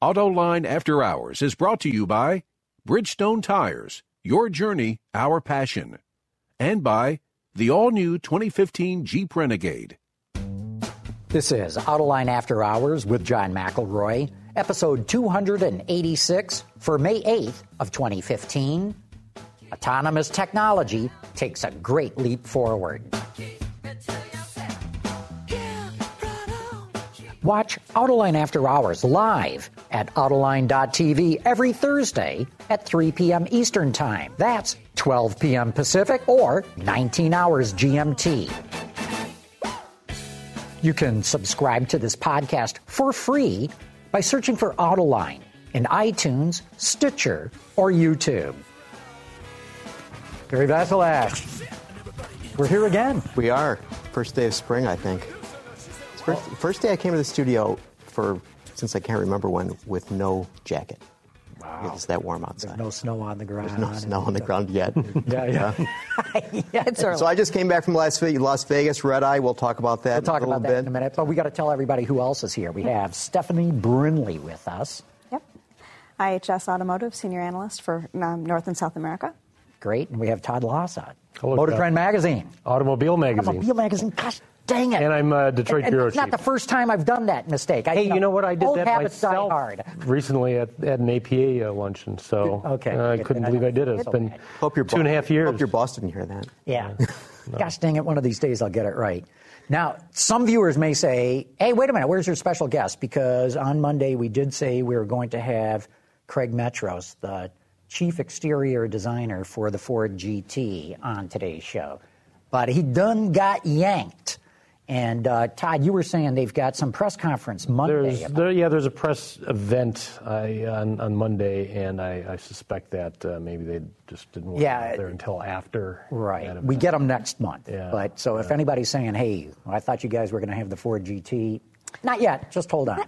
Autoline After Hours is brought to you by Bridgestone Tires, your journey, our passion, and by the all-new 2015 Jeep Renegade. This is Autoline After Hours with John McElroy, episode 286 for May 8th of 2015. Autonomous technology takes a great leap forward. Watch Autoline After Hours live at Autoline.tv every Thursday at 3 p.m. Eastern Time. That's 12 p.m. Pacific or 19 hours GMT. You can subscribe to this podcast for free by searching for Autoline in iTunes, Stitcher, or YouTube. Gary Vasilash, we're here again. We are. First day of spring, I think. First day I came to the studio since I can't remember when, with no jacket. Wow. It's that warm outside. There's no snow on the ground. There's no snow on the ground yet. Yeah. Yeah, it's early. So I just came back from Las Vegas, Red Eye. We'll talk about that in a minute. But we got to tell everybody who else is here. We have Stephanie Brinley with us. Yep. IHS Automotive Senior Analyst for North and South America. Great. And we have Todd Lossott. Hello, Motor Trend Magazine. Automobile Magazine. Gosh dang it. And I'm Detroit Bureau Chief. It's not the first time I've done that mistake. Hey, you know what? I did old that habits die myself hard. recently at an APA luncheon. So I couldn't believe I did it. It's been 2.5 years. Hope your boss didn't hear that. Yeah. No. Gosh dang it, one of these days I'll get it right. Now, some viewers may say, hey, wait a minute, where's your special guest? Because on Monday we did say we were going to have Craig Metros, the chief exterior designer for the Ford GT, on today's show. But he done got yanked. And, Todd, you were saying they've got some press conference Monday. There's a press event on Monday, and I suspect that maybe they just didn't want to get there until after. Right. We get them next month. Yeah. But so if anybody's saying, hey, I thought you guys were going to have the Ford GT, not yet. Just hold on.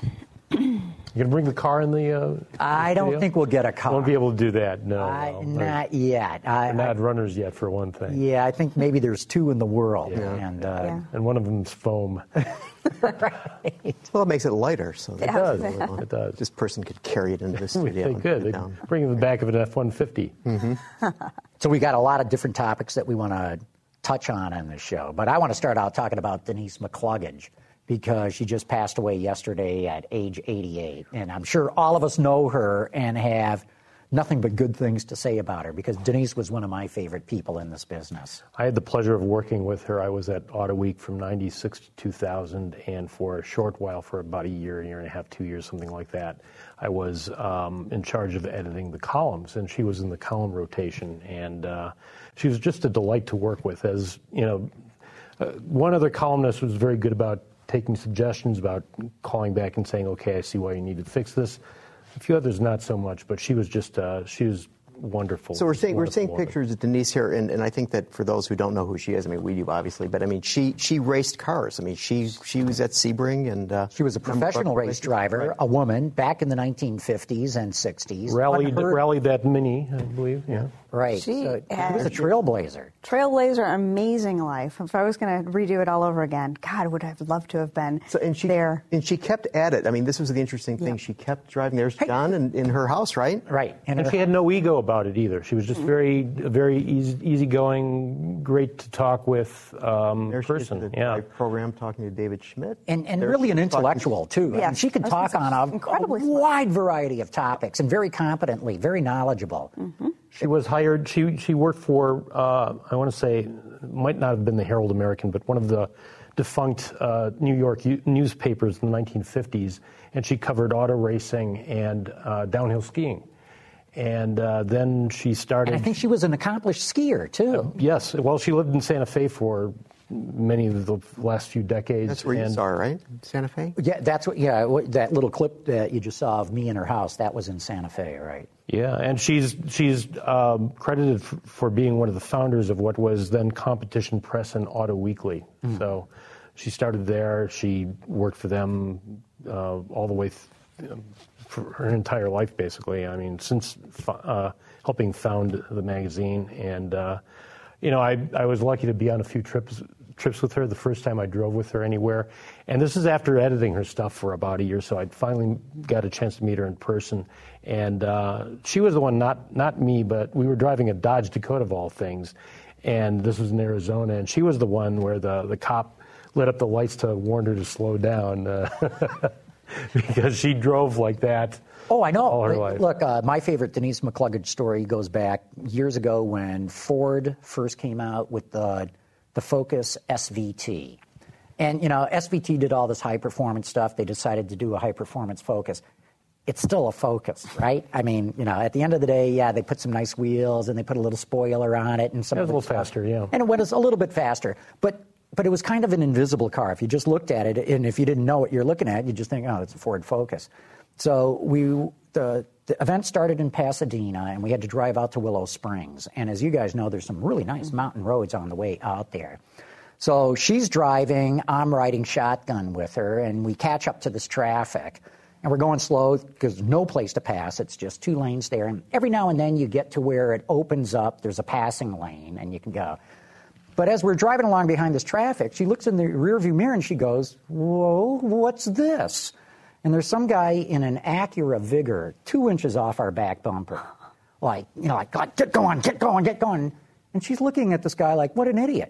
You going to bring the car in the I don't studio? think we'll get a car. Won't be able to do that, no. Not yet. They're not runners yet, for one thing. Yeah, I think maybe there's two in the world. Yeah. And one of them's foam. Right. Well, it makes it lighter. So It does. It does. This person could carry it into the studio. They could. They'd bring it in the back of an F-150. Mm-hmm. So we got a lot of different topics that we want to touch on this show. But I want to start out talking about Denise McCluggage, because she just passed away yesterday at age 88. And I'm sure all of us know her and have nothing but good things to say about her, because Denise was one of my favorite people in this business. I had the pleasure of working with her. I was at Auto Week from 96 to 2000, and for a short while, for about a year and a half, 2 years, something like that, I was in charge of editing the columns, and she was in the column rotation. And she was just a delight to work with. As you know, one other columnist was very good about taking suggestions, about calling back and saying, okay, I see why you need to fix this. A few others not so much, but she was just she was wonderful. So we're seeing pictures of Denise here, and I think that for those who don't know who she is, I mean, we do obviously, but I mean, she raced cars. I mean, she was at Sebring, and she was a professional race driver, right. A woman back in the 1950s and 60s. Rallied that Mini, I believe. Yeah. Right. She was a trailblazer. Trailblazer, amazing life. If I was going to redo it all over again, God, would I have loved to have been there. And she kept at it. I mean, this was the interesting thing. She kept driving. There's John in her house, right? Right. And she had no ego about it either. She was just very easygoing, great to talk with person. The program talking to David Schmidt. And really an intellectual, too. Yeah. I mean, she could talk on a wide variety of topics, and very competently, very knowledgeable. Mm-hmm. She was hired, she worked for, I want to say, might not have been the Herald American, but one of the defunct New York newspapers in the 1950s, and she covered auto racing and downhill skiing. And then she started... And I think she was an accomplished skier, too. Yes. Well, she lived in Santa Fe for many of the last few decades. That's where you saw her, right? Santa Fe? Yeah, that's what. Yeah, that little clip that you just saw of me in her house, that was in Santa Fe, right? Yeah, and she's credited for being one of the founders of what was then Competition Press and Auto Weekly. Mm. So she started there. She worked for them all the way for her entire life, basically. I mean, since helping found the magazine. And, I was lucky to be on a few trips trips with her the first time I drove with her anywhere. And this is after editing her stuff for about a year, so I finally got a chance to meet her in person. And she was the one, not me, but we were driving a Dodge Dakota of all things. And this was in Arizona, and she was the one where the cop lit up the lights to warn her to slow down because she drove like that. Oh, I know. All her life. Look, my favorite Denise McCluggage story goes back years ago when Ford first came out with the Focus SVT. And, SVT did all this high-performance stuff. They decided to do a high-performance Focus. It's still a Focus, right? I mean, at the end of the day, yeah, they put some nice wheels and they put a little spoiler on it. And some it was a little faster, yeah. And it went a little bit faster. But it was kind of an invisible car. If you just looked at it, and if you didn't know what you're looking at, you just think, oh, it's a Ford Focus. So the event started in Pasadena, and we had to drive out to Willow Springs. And as you guys know, there's some really nice mountain roads on the way out there. So she's driving, I'm riding shotgun with her, and we catch up to this traffic. And we're going slow because there's no place to pass. It's just 2 lanes there. And every now and then you get to where it opens up. There's a passing lane, and you can go. But as we're driving along behind this traffic, she looks in the rearview mirror, and she goes, whoa, what's this? And there's some guy in an Acura Vigor 2 inches off our back bumper. Like, get going, get going, get going. And she's looking at this guy like, what an idiot.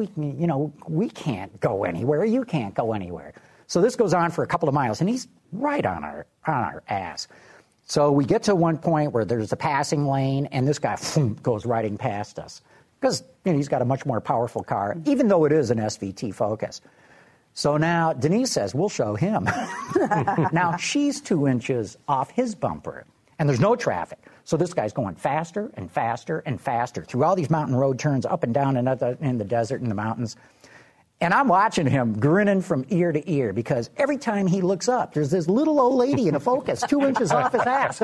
We can't go anywhere. You can't go anywhere. So this goes on for a couple of miles, and he's right on our ass. So we get to one point where there's a passing lane, and this guy goes riding past us. Because he's got a much more powerful car, even though it is an SVT Focus. So now Denise says, we'll show him. Now she's 2 inches off his bumper, and there's no traffic. So this guy's going faster and faster and faster through all these mountain road turns up and down in the desert and the mountains. And I'm watching him grinning from ear to ear because every time he looks up, there's this little old lady in a Focus 2 inches off his ass.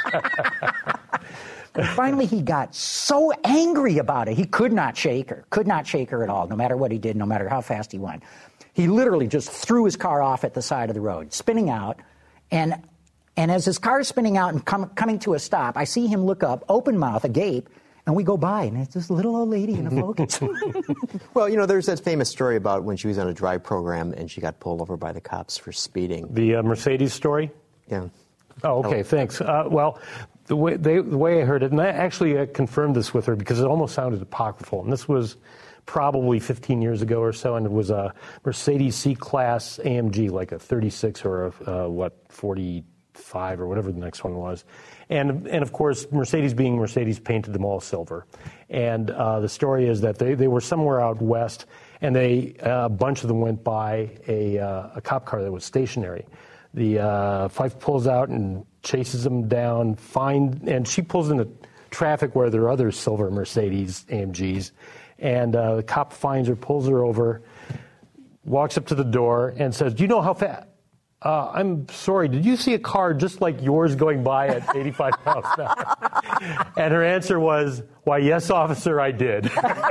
And finally, he got so angry about it, he could not shake her at all, no matter what he did, no matter how fast he went. He literally just threw his car off at the side of the road, spinning out. And as his car is spinning out and coming to a stop, I see him look up, open mouth, agape, and we go by, and it's this little old lady in a Focus. Well, there's that famous story about when she was on a drive program and she got pulled over by the cops for speeding. The Mercedes story? Yeah. Oh, okay, thanks. Well, the way I heard it, and I actually confirmed this with her because it almost sounded apocryphal, and this was probably 15 years ago or so, and it was a Mercedes C-Class AMG, like a 36 or a 45 or whatever the next one was. And of course, Mercedes being Mercedes painted them all silver. And the story is that they were somewhere out west, and a bunch of them went by a cop car that was stationary. The Fife pulls out and chases them down, and she pulls into traffic where there are other silver Mercedes AMGs. And the cop finds her, pulls her over, walks up to the door, and says, do you know how fast? I'm sorry, did you see a car just like yours going by at 85 miles an hour? And her answer was, why, yes, officer, I did.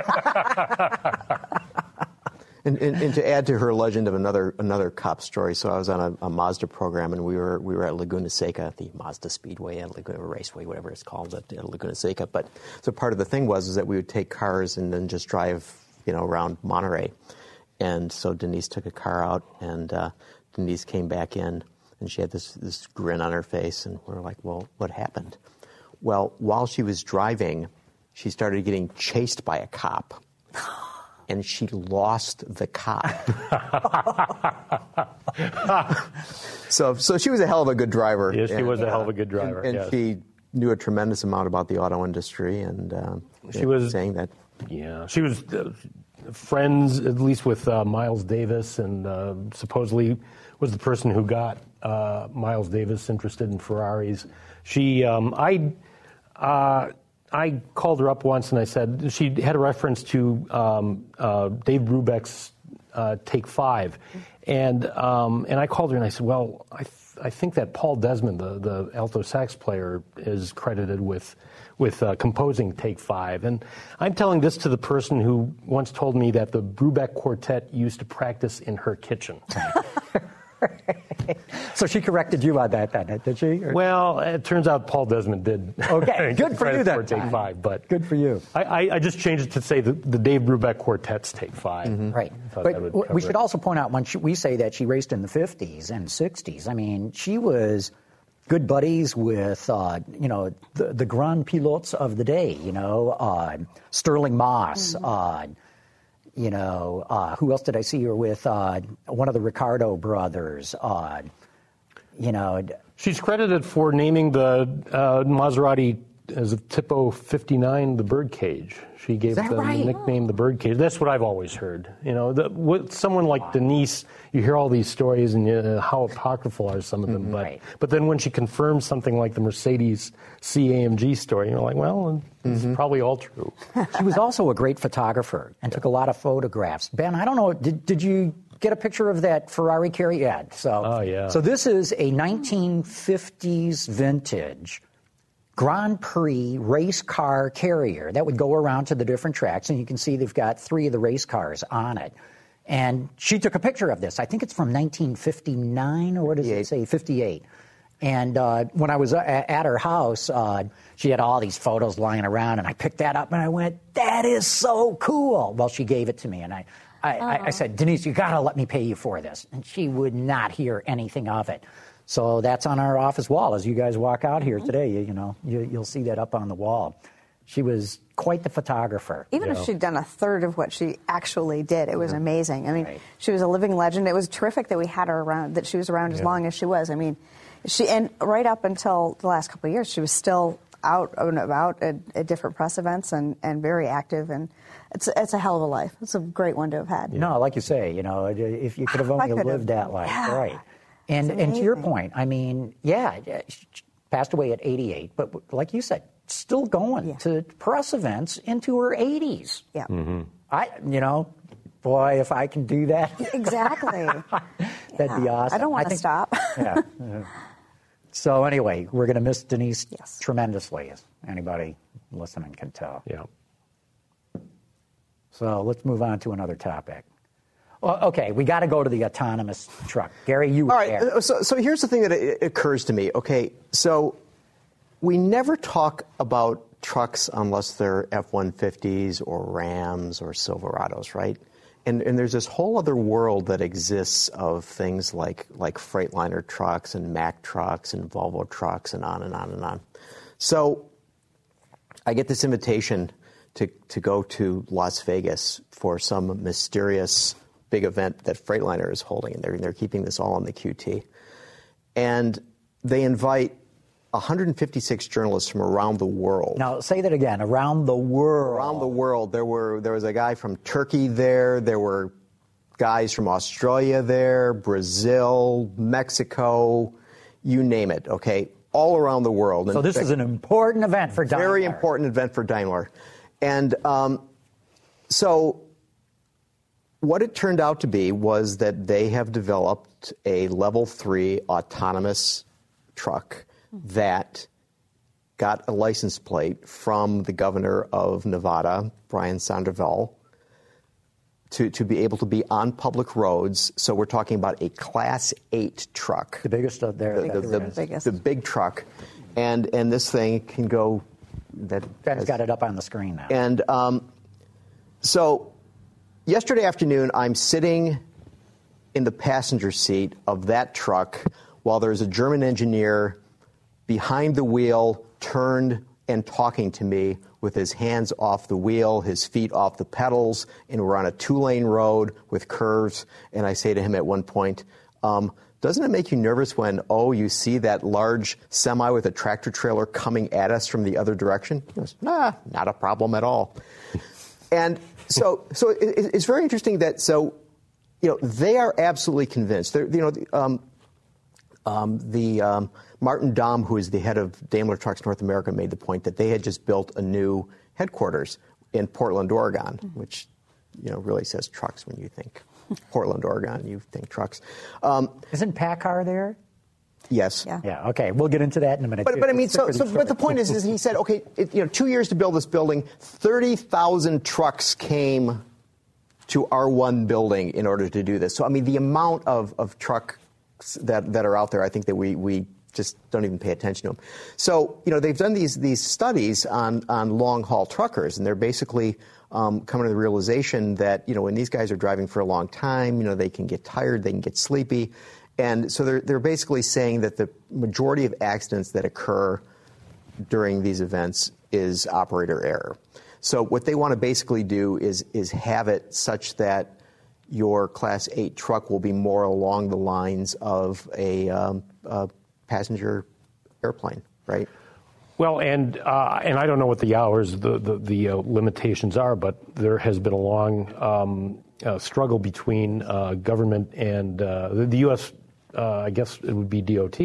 And to add to her legend of another cop story, so I was on a Mazda program, and we were at Laguna Seca, at the Mazda Speedway and Laguna Raceway, whatever it's called, at Laguna Seca. But so part of the thing was that we would take cars and then just drive, around Monterey. And so Denise took a car out, and Denise came back in, and she had this grin on her face, and we're like, well, what happened? Well, while she was driving, she started getting chased by a cop. And she lost the cop. So she was a hell of a good driver. Yes, she was a hell of a good driver. And yes. She knew a tremendous amount about the auto industry, and she was saying that. Yeah, she was friends, at least with Miles Davis, and supposedly was the person who got Miles Davis interested in Ferraris. She, I called her up once and I said, she had a reference to Dave Brubeck's Take 5. And I called her and I said, well, I think that Paul Desmond, the alto sax player, is credited with composing Take 5. And I'm telling this to the person who once told me that the Brubeck Quartet used to practice in her kitchen. So she corrected you on that, then, did she? Or? Well, it turns out Paul Desmond did. Okay, good for you then. Take 5, but good for you. I just changed it to say the Dave Brubeck Quartet's Take 5. Mm-hmm. Right, but we should also point out when we say that she raced in the 50s and 60s. I mean, she was good buddies with the grand pilotes of the day. Sterling Moss. Mm-hmm. Who else did I see her with? One of the Ricardo brothers. She's credited for naming the Maserati as a Tipo 59 the Birdcage. She gave them the nickname the Birdcage. That's what I've always heard. With someone like Denise, you hear all these stories and how apocryphal are some of them. But then when she confirms something like the Mercedes C-AMG story, you're like, well, it's probably all true. She was also a great photographer and took a lot of photographs. Ben, I don't know, did you get a picture of that Ferrari carrier? Yeah. So this is a 1950s vintage Grand Prix race car carrier that would go around to the different tracks, and you can see they've got 3 of the race cars on it. And she took a picture of this. I think it's from 1959, or what does it say? 58. And when I was at her house, she had all these photos lying around, and I picked that up, and I went, that is so cool. Well, she gave it to me, and I said, Denise, you got to let me pay you for this. And she would not hear anything of it. So that's on our office wall. As you guys walk out here today, you'll see that up on the wall. She was quite the photographer. Even if she'd done a third of what she actually did, it was amazing. I mean, she was a living legend. It was terrific that we had her around, that she was around as long as she was. I mean, and right up until the last couple of years, she was still out and about at different press events and very active. And it's a hell of a life. It's a great one to have had. No, like you say, if you could have only lived that life, right? And to your point, I mean, she passed away at 88, but like you said, still going to press events into her 80s. Yeah. Mm-hmm. Boy, if I can do that. Exactly. That'd be awesome. I don't want to stop. Yeah. So anyway, we're going to miss Denise tremendously, as anybody listening can tell. Yeah. So let's move on to another topic. Well, okay, we got to go to the autonomous truck. Gary, you were there. All right, so here's the thing that occurs to me. Okay, so we never talk about trucks unless they're F-150s or Rams or Silverados, right? And there's this whole other world that exists of things like Freightliner trucks and Mack trucks and Volvo trucks and on and on and on. So I get this invitation to go to Las Vegas for some mysterious big event that Freightliner is holding, and they're keeping this all on the QT. And they invite 156 journalists from around the world. Now, say that again, around the world. Around the world. There was a guy from Turkey there. There were guys from Australia there, Brazil, Mexico, you name it, okay? All around the world. So this is an important event for Daimler. Very important event for Daimler. And so what it turned out to be was that they have developed a level 3 autonomous truck that got a license plate from the governor of Nevada, Brian Sandoval, to be able to be on public roads. So we're talking about a Class 8 truck. The biggest of their... The big truck. And this thing can go... Ben's got it up on the screen now. And so yesterday afternoon, I'm sitting in the passenger seat of that truck while there's a German engineer behind the wheel, turned and talking to me with his hands off the wheel, his feet off the pedals, and we're on a 2-lane road with curves. And I say to him at one point, doesn't it make you nervous when, you see that large semi with a tractor trailer coming at us from the other direction? He goes, not a problem at all. And so it's very interesting that, they are absolutely convinced. Martin Daum, who is the head of Daimler Trucks North America, made the point that they had just built a new headquarters in Portland, Oregon, which, really says trucks when you think Portland, Oregon, you think trucks. Isn't PACCAR there? Yes. Yeah. Okay. We'll get into that in a minute. But I mean, but the point is he said, okay, 2 years to build this building, 30,000 trucks came to our one building in order to do this. So I mean, the amount of truck that are out there, I think that we just don't even pay attention to them. So, they've done these studies on long-haul truckers, and they're basically coming to the realization that, when these guys are driving for a long time, they can get tired, they can get sleepy. And so they're basically saying that the majority of accidents that occur during these events is operator error. So what they want to basically do is have it such that your Class 8 truck will be more along the lines of a passenger airplane, right? Well, and I don't know what the hours, the limitations are, but there has been a long struggle between government and the U.S. I guess it would be DOT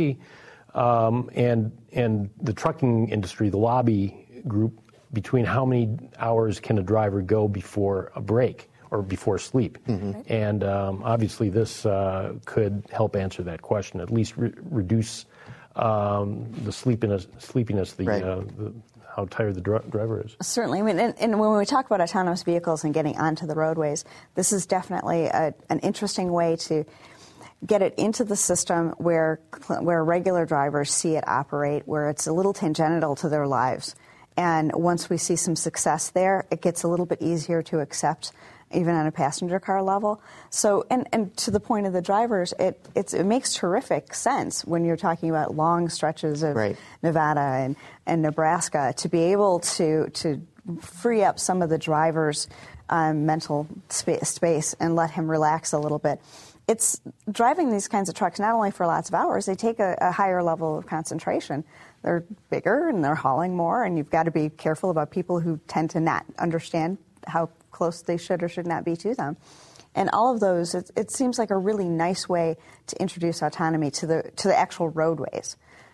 and the trucking industry, the lobby group, between how many hours can a driver go before a break or before sleep. Mm-hmm. And obviously this could help answer that question, at least reduce the sleepiness, right. How tired the driver is. Certainly. I mean, and when we talk about autonomous vehicles and getting onto the roadways, this is definitely an interesting way to get it into the system where regular drivers see it operate, where it's a little tangential to their lives. And once we see some success there, it gets a little bit easier to accept, even on a passenger car level. So, and to the point of the drivers, it makes terrific sense when you're talking about long stretches of right. Nevada and Nebraska to be able to free up some of the driver's mental space and let him relax a little bit. It's driving these kinds of trucks not only for lots of hours, they take a higher level of concentration. They're bigger and they're hauling more, and you've got to be careful about people who tend to not understand how close they should or should not be to them. And all of those, it seems like a really nice way to introduce autonomy to the actual roadways.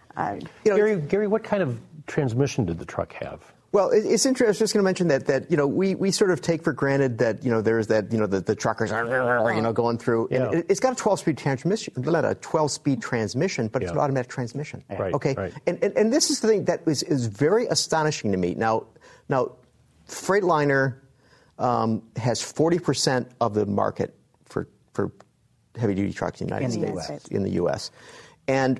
Gary, what kind of transmission did the truck have? Well, it's interesting. I was just going to mention that we sort of take for granted that there's that the truckers are going through. Yeah. And it's got a 12-speed transmission, not a 12-speed transmission, but it's an automatic transmission. Right. Okay. Right. And this is the thing that is very astonishing to me. Now, Freightliner has 40% of the market for heavy-duty trucks in the United States. In the U.S. And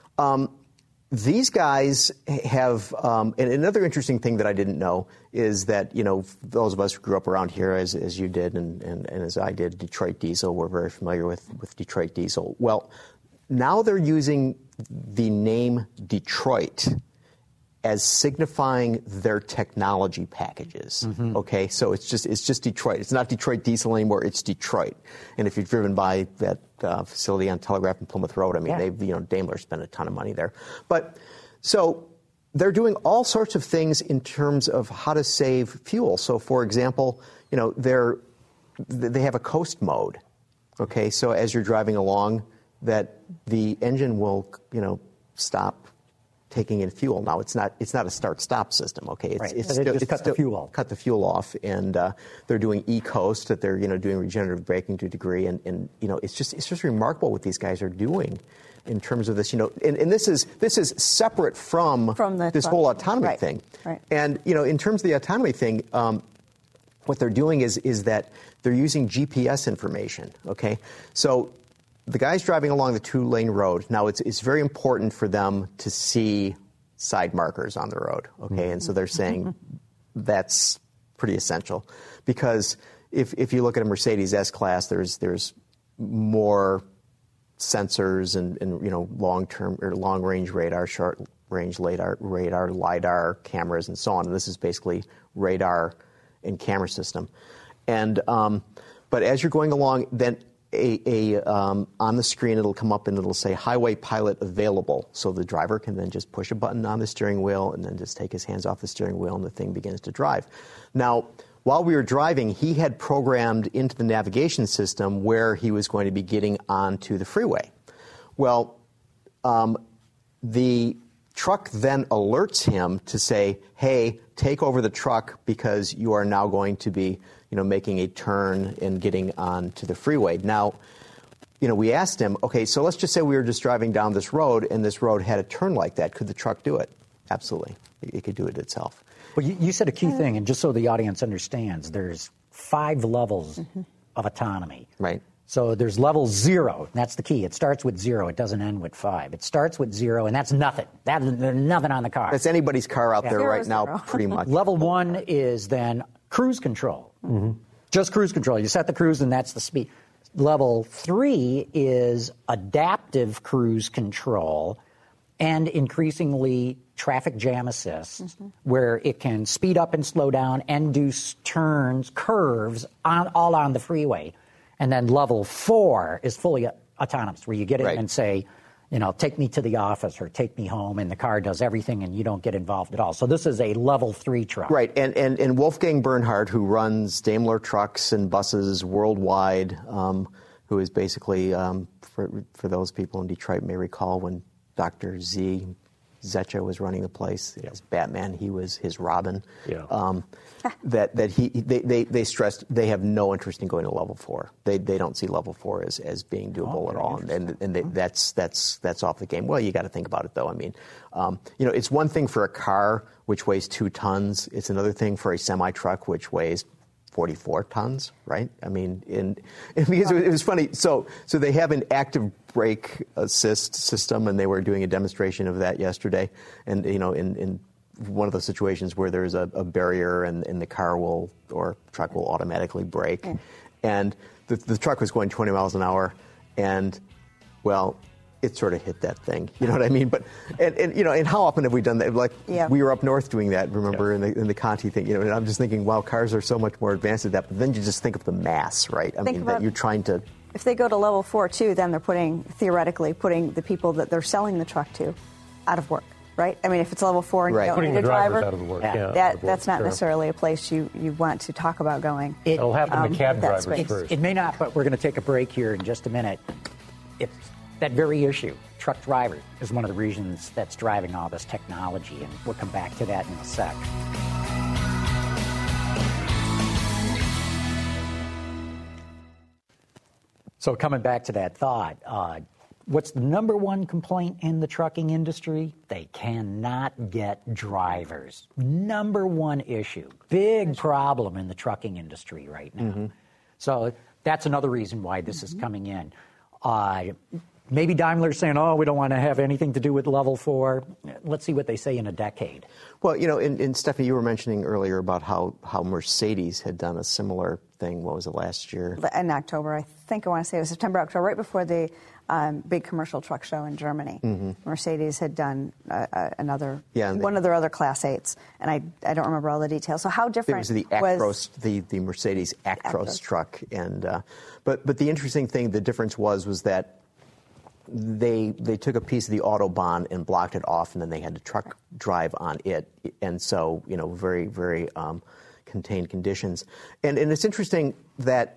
these guys have, and another interesting thing that I didn't know is that, those of us who grew up around here, as you did and as I did, Detroit Diesel, we're very familiar with Detroit Diesel. Well, now they're using the name Detroit as signifying their technology packages. Mm-hmm. Okay, so it's just Detroit. It's not Detroit Diesel anymore. It's Detroit. And if you've driven by that facility on Telegraph and Plymouth Road, I mean, they've Daimler spent a ton of money there. But so they're doing all sorts of things in terms of how to save fuel. So, for example, they have a coast mode. Okay, so as you're driving along, that the engine will stop taking in fuel. Now it's not a start-stop system. Okay, it's cut the fuel off. Cut the fuel off, and they're doing e-coast, that they're doing regenerative braking to a degree, and it's just remarkable what these guys are doing in terms of this. And this is separate from this whole autonomy thing. Right. And in terms of the autonomy thing, what they're doing is that they're using GPS information. Okay, so the guys driving along the 2-lane road, now it's very important for them to see side markers on the road, okay? And so they're saying that's pretty essential, because if you look at a Mercedes S-Class, there's more sensors and long-term or long-range radar, short-range radar, LiDAR cameras, and so on. And this is basically radar and camera system. And but as you're going along, then on the screen, it'll come up and it'll say highway pilot available. So the driver can then just push a button on the steering wheel and then just take his hands off the steering wheel and the thing begins to drive. Now, while we were driving, he had programmed into the navigation system where he was going to be getting onto the freeway. Well, the truck then alerts him to say, hey, take over the truck because you are now going to be making a turn and getting onto the freeway. Now, we asked him, okay, so let's just say we were just driving down this road and this road had a turn like that. Could the truck do it? Absolutely. It could do it itself. Well, you said a key thing, and just so the audience understands, there's 5 levels of autonomy. Right. So there's level 0. That's the key. It starts with 0. It doesn't end with 5. It starts with 0, and that's nothing. There's nothing on the car. That's anybody's car out there Zero, right now, zero. pretty much. Level 1 is then cruise control. Just cruise control. You set the cruise, and that's the speed. Level 3 is adaptive cruise control and increasingly traffic jam assist, where it can speed up and slow down and do turns, curves, all on the freeway. And then level 4 is fully autonomous, where you get in Right. and say, take me to the office or take me home, and the car does everything and you don't get involved at all. So this is a level 3 truck. Right, and Wolfgang Bernhard, who runs Daimler trucks and buses worldwide, who is basically, for those people in Detroit may recall when Dr. Zecca was running the place as Batman, he was his Robin. Yeah. They stressed they have no interest in going to level 4. They don't see level 4 as being doable at all, and that's off the game. Well, you got to think about it though. I mean, it's one thing for a car which weighs 2 tons. It's another thing for a semi truck which weighs 44 tons, right? I mean, because it was funny. So they have an active brake assist system, and they were doing a demonstration of that yesterday. And in one of those situations where there's a barrier and the car or truck will automatically brake, and the truck was going 20 miles an hour, and well, it sort of hit that thing. You know what I mean? But and how often have we done that? Like we were up north doing that. Remember in the Conti thing? And I'm just thinking, wow, cars are so much more advanced at that. But then you just think of the mass, right? I mean, that you're trying to. If they go to level 4 too, then they're theoretically putting the people that they're selling the truck to out of work, right? I mean, if it's level 4 and you don't Putting need the a driver, drivers out of the work. that's not necessarily a place you want to talk about going. It'll happen to cab that drivers space. first. It may not, but we're going to take a break here in just a minute. It's that very issue. Truck drivers is one of the reasons that's driving all this technology, and we'll come back to that in a sec. So coming back to that thought, what's the number one complaint in the trucking industry? They cannot get drivers. Number one issue. Big problem in the trucking industry right now. So that's another reason why this is coming in. Maybe Daimler's saying, we don't want to have anything to do with level 4. Let's see what they say in a decade. Well, and Stephanie, you were mentioning earlier about how Mercedes had done a similar thing. What was it, last year? In October, I want to say it was September, October, right before the big commercial truck show in Germany. Mercedes had done one of their other Class 8s, and I don't remember all the details. So how different was the Actros, the Mercedes Actros truck, and but the interesting thing, the difference was that they took a piece of the Autobahn and blocked it off, and then they had the truck drive on it, and so very, very contained conditions. And it's interesting that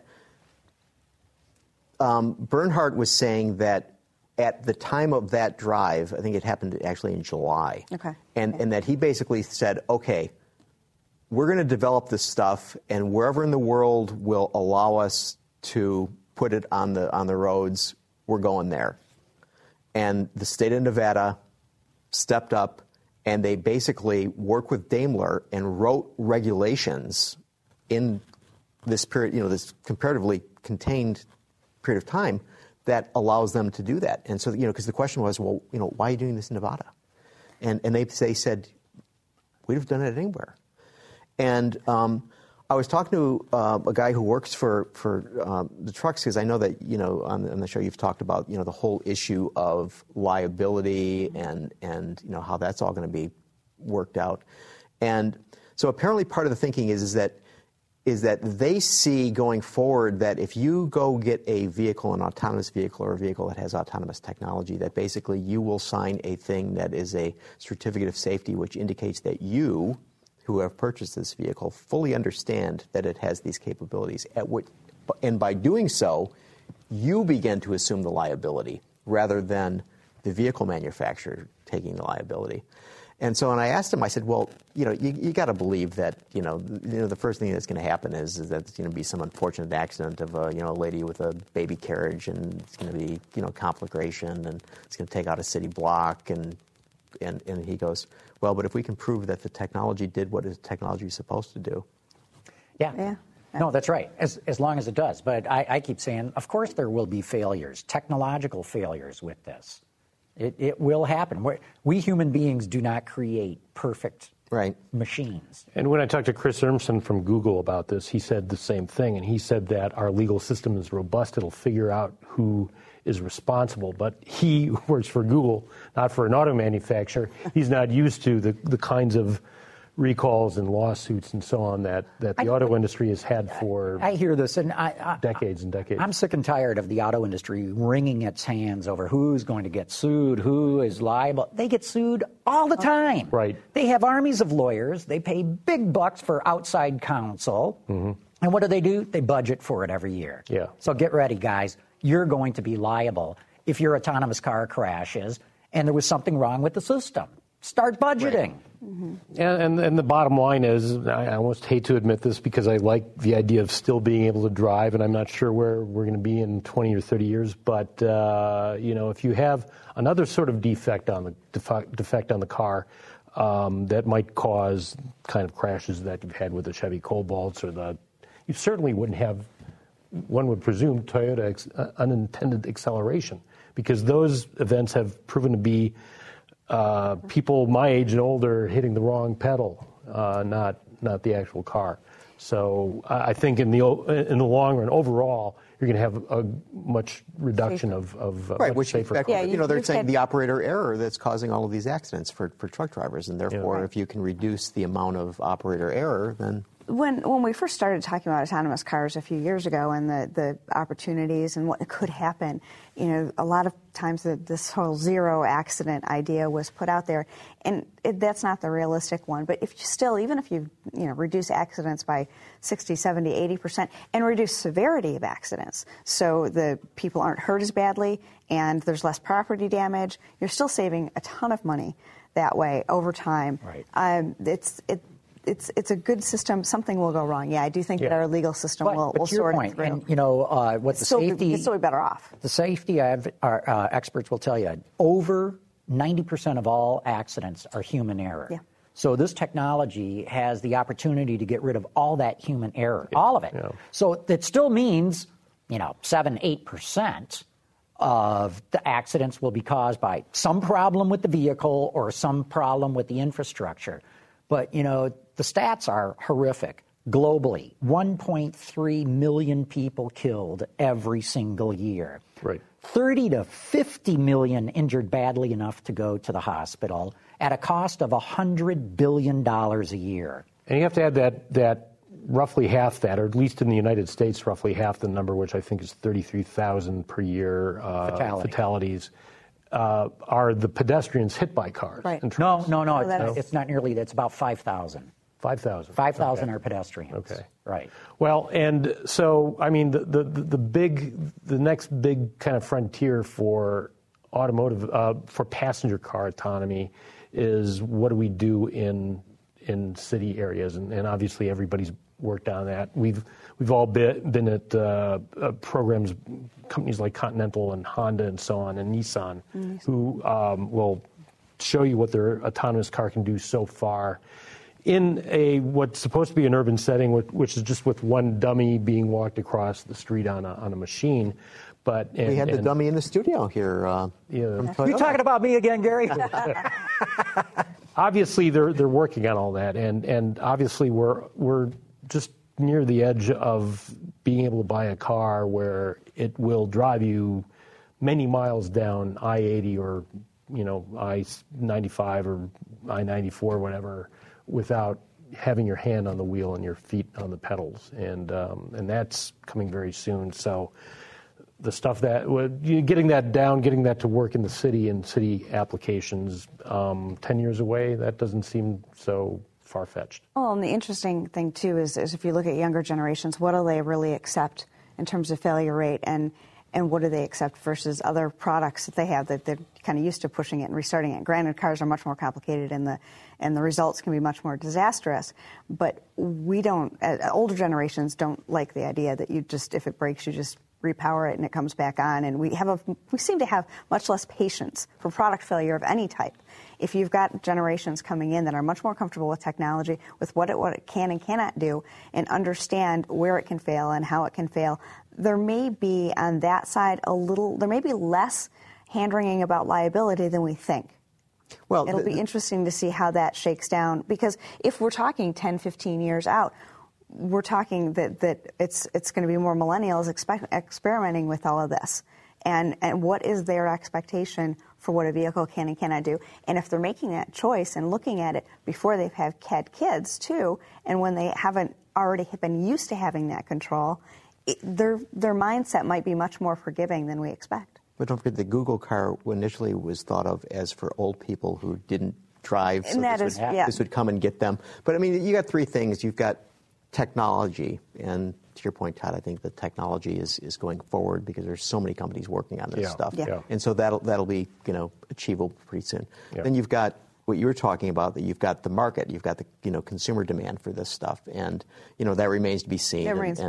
Bernhard was saying that at the time of that drive, I think it happened actually in July, and that he basically said, okay, we're going to develop this stuff, and wherever in the world will allow us to put it on the roads, we're going there. And the state of Nevada stepped up, and they basically worked with Daimler and wrote regulations in this period, this comparatively contained period of time that allows them to do that. And so, because the question was, well, why are you doing this in Nevada? And they said, we'd have done it anywhere. And I was talking to a guy who works for the trucks, because I know that on the show you've talked about the whole issue of liability and how that's all going to be worked out. And so apparently part of the thinking is that they see going forward that if you go get a vehicle, an autonomous vehicle or a vehicle that has autonomous technology, that basically you will sign a thing that is a certificate of safety, which indicates that you, who have purchased this vehicle, fully understand that it has these capabilities. And by doing so, you begin to assume the liability rather than the vehicle manufacturer taking the liability. And so when I asked him, I said, well, you got to believe that, the first thing that's going to happen is that there's going to be some unfortunate accident of a lady with a baby carriage, and it's going to be, conflagration, and it's going to take out a city block, and he goes, well, but if we can prove that the technology did what the technology is supposed to do. Yeah. No, that's right, as long as it does. But I keep saying, of course there will be failures, technological failures with this. It will happen. We human beings do not create perfect machines. And when I talked to Chris Urmson from Google about this, he said the same thing. And he said that our legal system is robust. It'll figure out who is responsible. But he works for Google, not for an auto manufacturer. He's not used to the kinds of recalls and lawsuits and so on that the auto industry has had for I hear this, and decades and decades. I'm sick and tired of the auto industry wringing its hands over who's going to get sued, who is liable. They get sued all the time. Right. They have armies of lawyers. They pay big bucks for outside counsel. Mm-hmm. And what do? They budget for it every year. Yeah. So get ready, guys. You're going to be liable if your autonomous car crashes and there was something wrong with the system. Start budgeting. Right. Mm-hmm. And the bottom line is, I almost hate to admit this because I like the idea of still being able to drive, and I'm not sure where we're going to be in 20 or 30 years. But if you have another sort of defect on the car that might cause kind of crashes that you've had with the Chevy Cobalts you certainly wouldn't have, one would presume, Toyota unintended acceleration, because those events have proven to be people my age and older hitting the wrong pedal, not the actual car. So I think in the long run, overall, you're going to have a much reduction of much safer cars. Yeah, they're saying the operator error that's causing all of these accidents for truck drivers, and therefore, if you can reduce the amount of operator error, then. When we first started talking about autonomous cars a few years ago and the opportunities and what could happen, a lot of times this whole zero accident idea was put out there, and that's not the realistic one. But even if you reduce accidents by 60, 70, 80% and reduce severity of accidents, so the people aren't hurt as badly and there's less property damage, you're still saving a ton of money that way over time. Right. It's a good system. Something will go wrong. Yeah, I do think that our legal system will sort it through. And what the safety, you'd still be better off. The safety our experts will tell you, over 90% of all accidents are human error. Yeah. So this technology has the opportunity to get rid of all that human error, all of it. Yeah. So that still means, 7-8% of the accidents will be caused by some problem with the vehicle or some problem with the infrastructure. But, the stats are horrific. Globally, 1.3 million people killed every single year. Right. 30 to 50 million injured badly enough to go to the hospital at a cost of $100 billion a year. And you have to add that roughly half that, or at least in the United States, roughly half the number, which I think is 33,000 per year fatalities. Are the pedestrians hit by cars? Right. No. It's not nearly that. It's about 5,000. 5,000. 5,000 are pedestrians. Okay. Right. Well, and so, the next big kind of frontier for automotive, for passenger car autonomy is what do we do in city areas? And obviously everybody's worked on that. We've all been at programs, companies like Continental and Honda and so on, and Nissan, who will show you what their autonomous car can do so far in what's supposed to be an urban setting, which is just with one dummy being walked across the street on a machine. But we had the dummy in the studio here. You talking about me again, Gary? Obviously, they're working on all that, and obviously we're just near the edge of being able to buy a car where it will drive you many miles down I-80 or I-95 or I-94 or whatever without having your hand on the wheel and your feet on the pedals, and that's coming very soon. So the stuff that getting that down, getting that to work in the city and city applications, 10 years away, that doesn't seem so far-fetched. Well, and the interesting thing, too, is if you look at younger generations, what do they really accept in terms of failure rate, and what do they accept versus other products that they have that they're kind of used to pushing it and restarting it. Granted, cars are much more complicated, and the results can be much more disastrous, but we don't, older generations don't like the idea that you just, if it breaks, you just repower it and it comes back on. And we seem to have much less patience for product failure of any type. If you've got generations coming in that are much more comfortable with technology, with what it can and cannot do, and understand where it can fail and how it can fail, there may be on that side there may be less hand-wringing about liability than we think. Well, it'll be interesting to see how that shakes down, because if we're talking 10, 15 years out, we're talking that it's going to be more millennials experimenting with all of this. And what is their expectation for what a vehicle can and cannot do? And if they're making that choice and looking at it before they've had kids, too, and when they haven't already been used to having that control, their mindset might be much more forgiving than we expect. But don't forget, the Google car initially was thought of as for old people who didn't drive, so this would come and get them. But, I mean, you got three things. You've got technology, and to your point, Todd, I think the technology is going forward because there's so many companies working on this stuff. Yeah. And so that'll be, achievable pretty soon. Yeah. Then you've got what you were talking about, that you've got the market, you've got the consumer demand for this stuff, and that remains to be seen.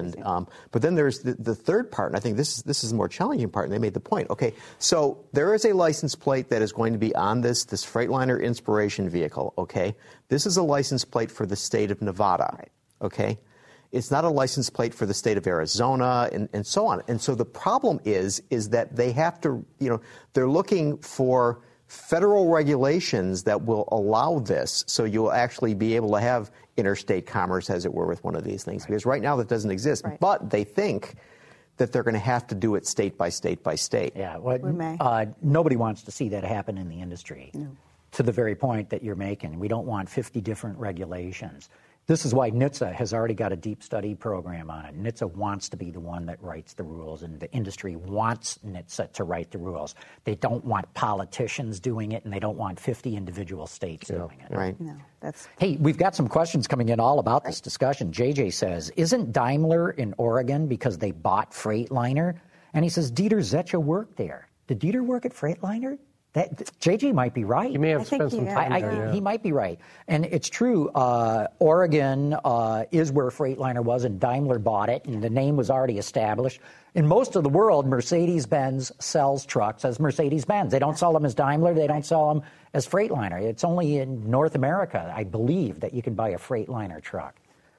But then there's the third part, and I think this is the more challenging part, and they made the point. Okay, so there is a license plate that is going to be on this Freightliner Inspiration vehicle. Okay, this is a license plate for the state of Nevada. Right. Okay, it's not a license plate for the state of Arizona, and so on. And so the problem is that they have to, they're looking for federal regulations that will allow this, so you'll actually be able to have interstate commerce, as it were, with one of these things. Right. Because right now that doesn't exist. Right. But they think that they're going to have to do it state by state by state. Yeah, nobody wants to see that happen in the industry. No. To the very point that you're making, we don't want 50 different regulations. This is why NHTSA has already got a deep study program on it. NHTSA wants to be the one that writes the rules, and the industry wants NHTSA to write the rules. They don't want politicians doing it, and they don't want 50 individual states doing it. Right. No, Hey, we've got some questions coming in all about this discussion. JJ says, isn't Daimler in Oregon because they bought Freightliner? And he says, Dieter Zetsche worked there. Did Dieter work at Freightliner? JJ might be right. He may have spent some time there. He might be right. And it's true, Oregon is where Freightliner was, and Daimler bought it, and the name was already established. In most of the world, Mercedes-Benz sells trucks as Mercedes-Benz. They don't sell them as Daimler. They don't sell them as Freightliner. It's only in North America, I believe, that you can buy a Freightliner truck.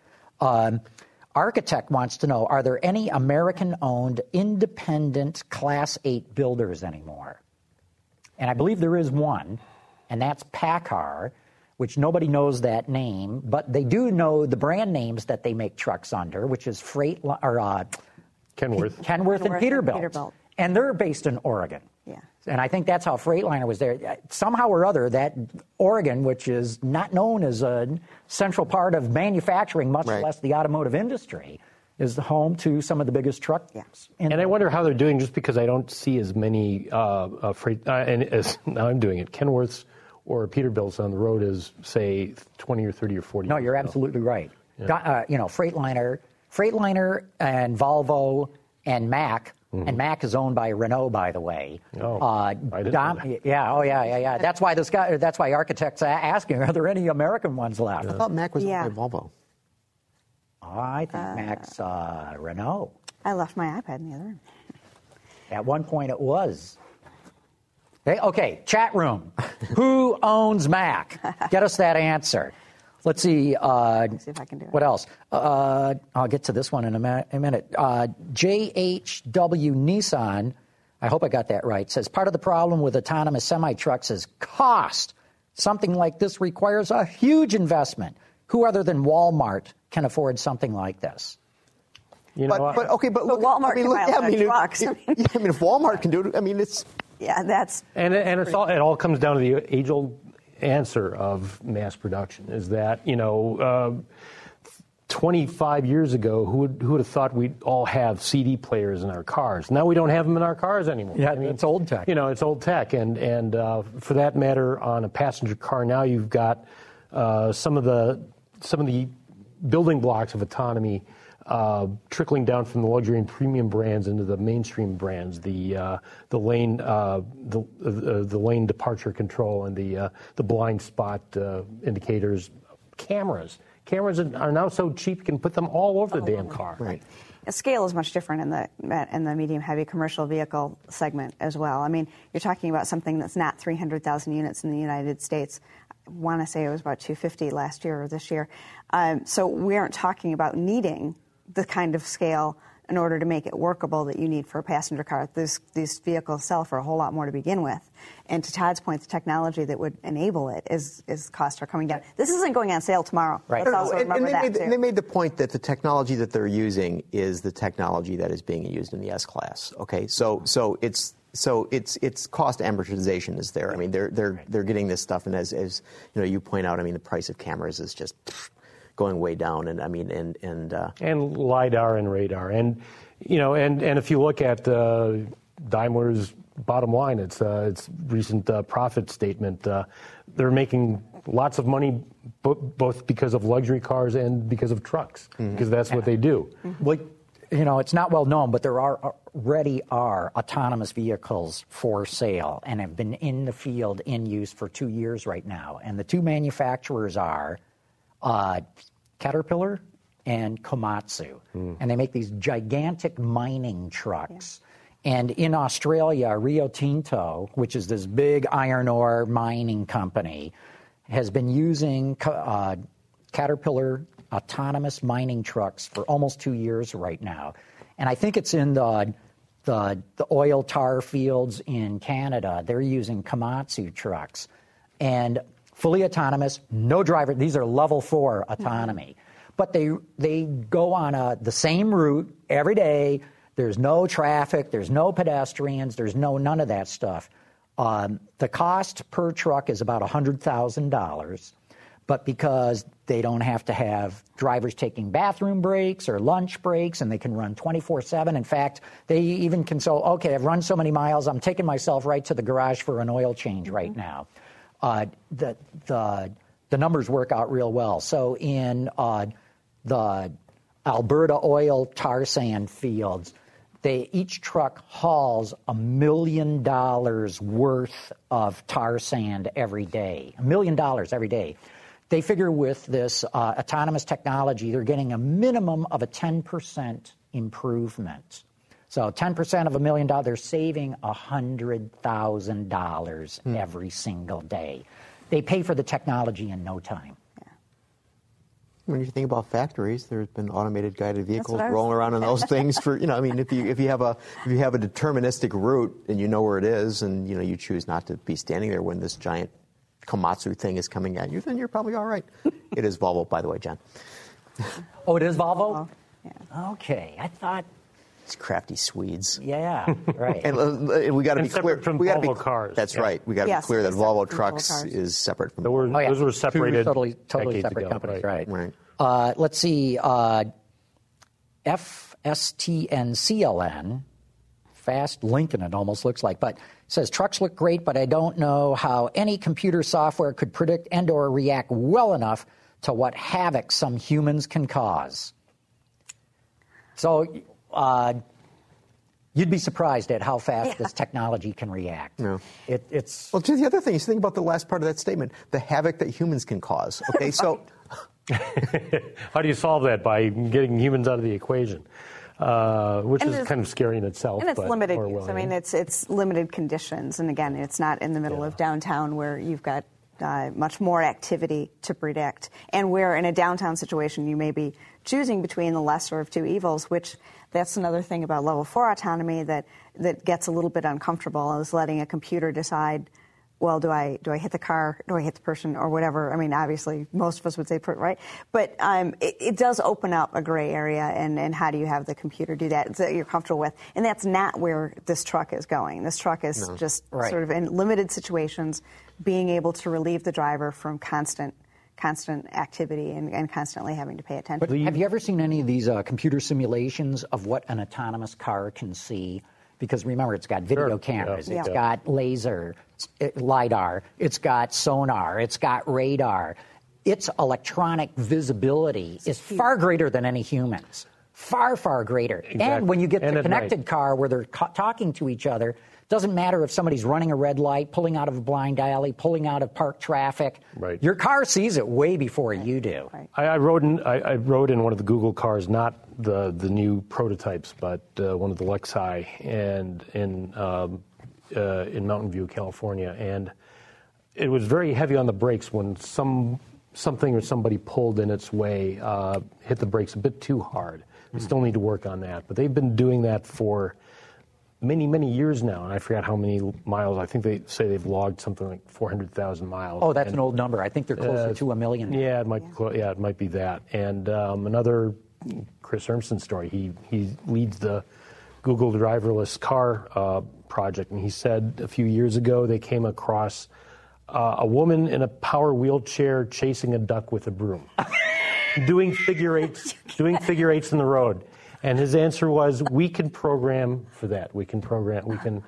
Architect wants to know, are there any American-owned independent Class 8 builders anymore? And I believe there is one, and that's PACCAR, which nobody knows that name, but they do know the brand names that they make trucks under, which is Kenworth and Peterbilt. And they're based in Oregon. Yeah. And I think that's how Freightliner was there. Somehow or other, that Oregon, which is not known as a central part of manufacturing, much less the automotive industry, is the home to some of the biggest trucks. And I wonder how they're doing, just because I don't see as many freight, and as now I'm doing it, Kenworths or Peterbilts on the road as, say, 20 or 30 or 40 No, years you're ago. absolutely right. Yeah. Freightliner and Volvo and Mack, and Mack is owned by Renault, by the way. Oh, I didn't know that. Yeah. That's why architects are asking, are there any American ones left? I thought Mack was owned by Volvo. I think Mack's Renault. I left my iPad in the other room. At one point it was. Okay, chat room. Who owns Mack? Get us that answer. Let's see. Let's see if I can do it. What else? I'll get to this one in a minute. JHW Nissan, I hope I got that right, says part of the problem with autonomous semi-trucks is cost. Something like this requires a huge investment. Who other than Walmart can afford something like this? But Walmart can buy a lot of trucks. If Walmart can do it, it's... Yeah, that's... And it all comes down to the age-old answer of mass production, is that, 25 years ago, who would have thought we'd all have CD players in our cars? Now we don't have them in our cars anymore. Yeah, it's old tech. It's old tech. And for that matter, on a passenger car now, you've got some of the building blocks of autonomy trickling down from the luxury and premium brands into the mainstream brands, the lane departure control and the blind spot indicators, cameras. Cameras are now so cheap you can put them all over the damn car. Right. scale is much different in the medium-heavy commercial vehicle segment as well. I mean, you're talking about something that's not 300,000 units in the United States. I want to say it was about 250 last year or this year. So we aren't talking about needing the kind of scale in order to make it workable that you need for a passenger car. These vehicles sell for a whole lot more to begin with. And to Todd's point, the technology that would enable it is costs are coming down. This isn't going on sale tomorrow. Right. Let's also remember that, too. They made the point that the technology that they're using is the technology that is being used in the S-Class. Okay, so it's cost amortization is there. I mean, they're getting this stuff, and as you know, you point out, I mean, the price of cameras is just going way down, and I mean, and LiDAR and radar, and you know, and if you look at Daimler's bottom line, it's recent profit statement. They're making lots of money, both because of luxury cars and because of trucks, because that's what they do. Well, you know, it's not well known, but there already are autonomous vehicles for sale and have been in the field in use for 2 years right now. And the two manufacturers are Caterpillar and Komatsu. And they make these gigantic mining trucks. Yeah. And in Australia, Rio Tinto, which is this big iron ore mining company, has been using Caterpillar autonomous mining trucks for almost 2 years right now. And I think it's in the oil tar fields in Canada. They're using Komatsu trucks. And fully autonomous, no driver. These are level 4 autonomy. But they go on the same route every day. There's no traffic. There's no pedestrians. There's none of that stuff. The cost per truck is about $100,000. But because they don't have to have drivers taking bathroom breaks or lunch breaks, and they can run 24/7. In fact, they even can say, okay, I've run so many miles, I'm taking myself right to the garage for an oil change right now. The numbers work out real well. So in the Alberta oil tar sand fields, each truck hauls $1 million worth of tar sand every day. $1 million every day. They figure with this autonomous technology, they're getting a minimum of a 10% improvement. So 10% of $1 million, they're saving $100,000 every single day. They pay for the technology in no time. Yeah. When you think about factories, there's been automated guided vehicles rolling around in those things for, you know, I mean, if you have a deterministic route and you know where it is, and you know you choose not to be standing there when this giant Komatsu thing is coming at you, then you're probably all right. It is Volvo, by the way, John. Oh, it is Volvo? Yeah. Okay, I thought. It's crafty Swedes. Yeah, right. and we got to be clear. From we gotta Volvo be, cars. That's right. We got to be clear that Volvo Trucks Volvo cars. is separate from. Those were separated. Totally decades separate ago, companies, right? Let's see. FSTNCLN, Fast Lincoln, it almost looks like, but it says trucks look great, but I don't know how any computer software could predict and/or react well enough to what havoc some humans can cause. So. You'd be surprised at how fast this technology can react. Yeah. It's well, the other thing is think about the last part of that statement: the havoc that humans can cause. Okay, right. So how do you solve that? By getting humans out of the equation, which is kind of scary in itself. And it's limited use. I mean, it's limited conditions, and again, it's not in the middle of downtown where you've got much more activity to predict, and where in a downtown situation you may be choosing between the lesser of two evils, which that's another thing about level 4 autonomy that gets a little bit uncomfortable, is letting a computer decide, well, do I hit the car, do I hit the person, or whatever. I mean, obviously, most of us would say, right? But it does open up a gray area, and how do you have the computer do that that you're comfortable with? And that's not where this truck is going. This truck is just sort of in limited situations, being able to relieve the driver from constant activity and constantly having to pay attention. But have you ever seen any of these computer simulations of what an autonomous car can see? Because remember, it's got video cameras, it's got laser, LiDAR, it's got sonar, it's got radar. Its electronic visibility is far greater than any humans. far, far greater. Exactly. And when you get And the at connected night. car where they're talking to each other, doesn't matter if somebody's running a red light, pulling out of a blind alley, pulling out of parked traffic. Right. Your car sees it way before you do. Right. I rode in one of the Google cars, not the new prototypes, but one of the Lexi, and in Mountain View, California, and it was very heavy on the brakes when something or somebody pulled in its way, hit the brakes a bit too hard. They still need to work on that, but they've been doing that for many, many years now, and I forgot how many miles. I think they say they've logged something like 400,000 miles. Oh, that's an old number. I think they're closer to 1 million. Yeah, it might be that. And another Chris Urmson story. He leads the Google driverless car project, and he said a few years ago they came across a woman in a power wheelchair chasing a duck with a broom, doing figure eights in the road. And his answer was, "We can program for that. We can program.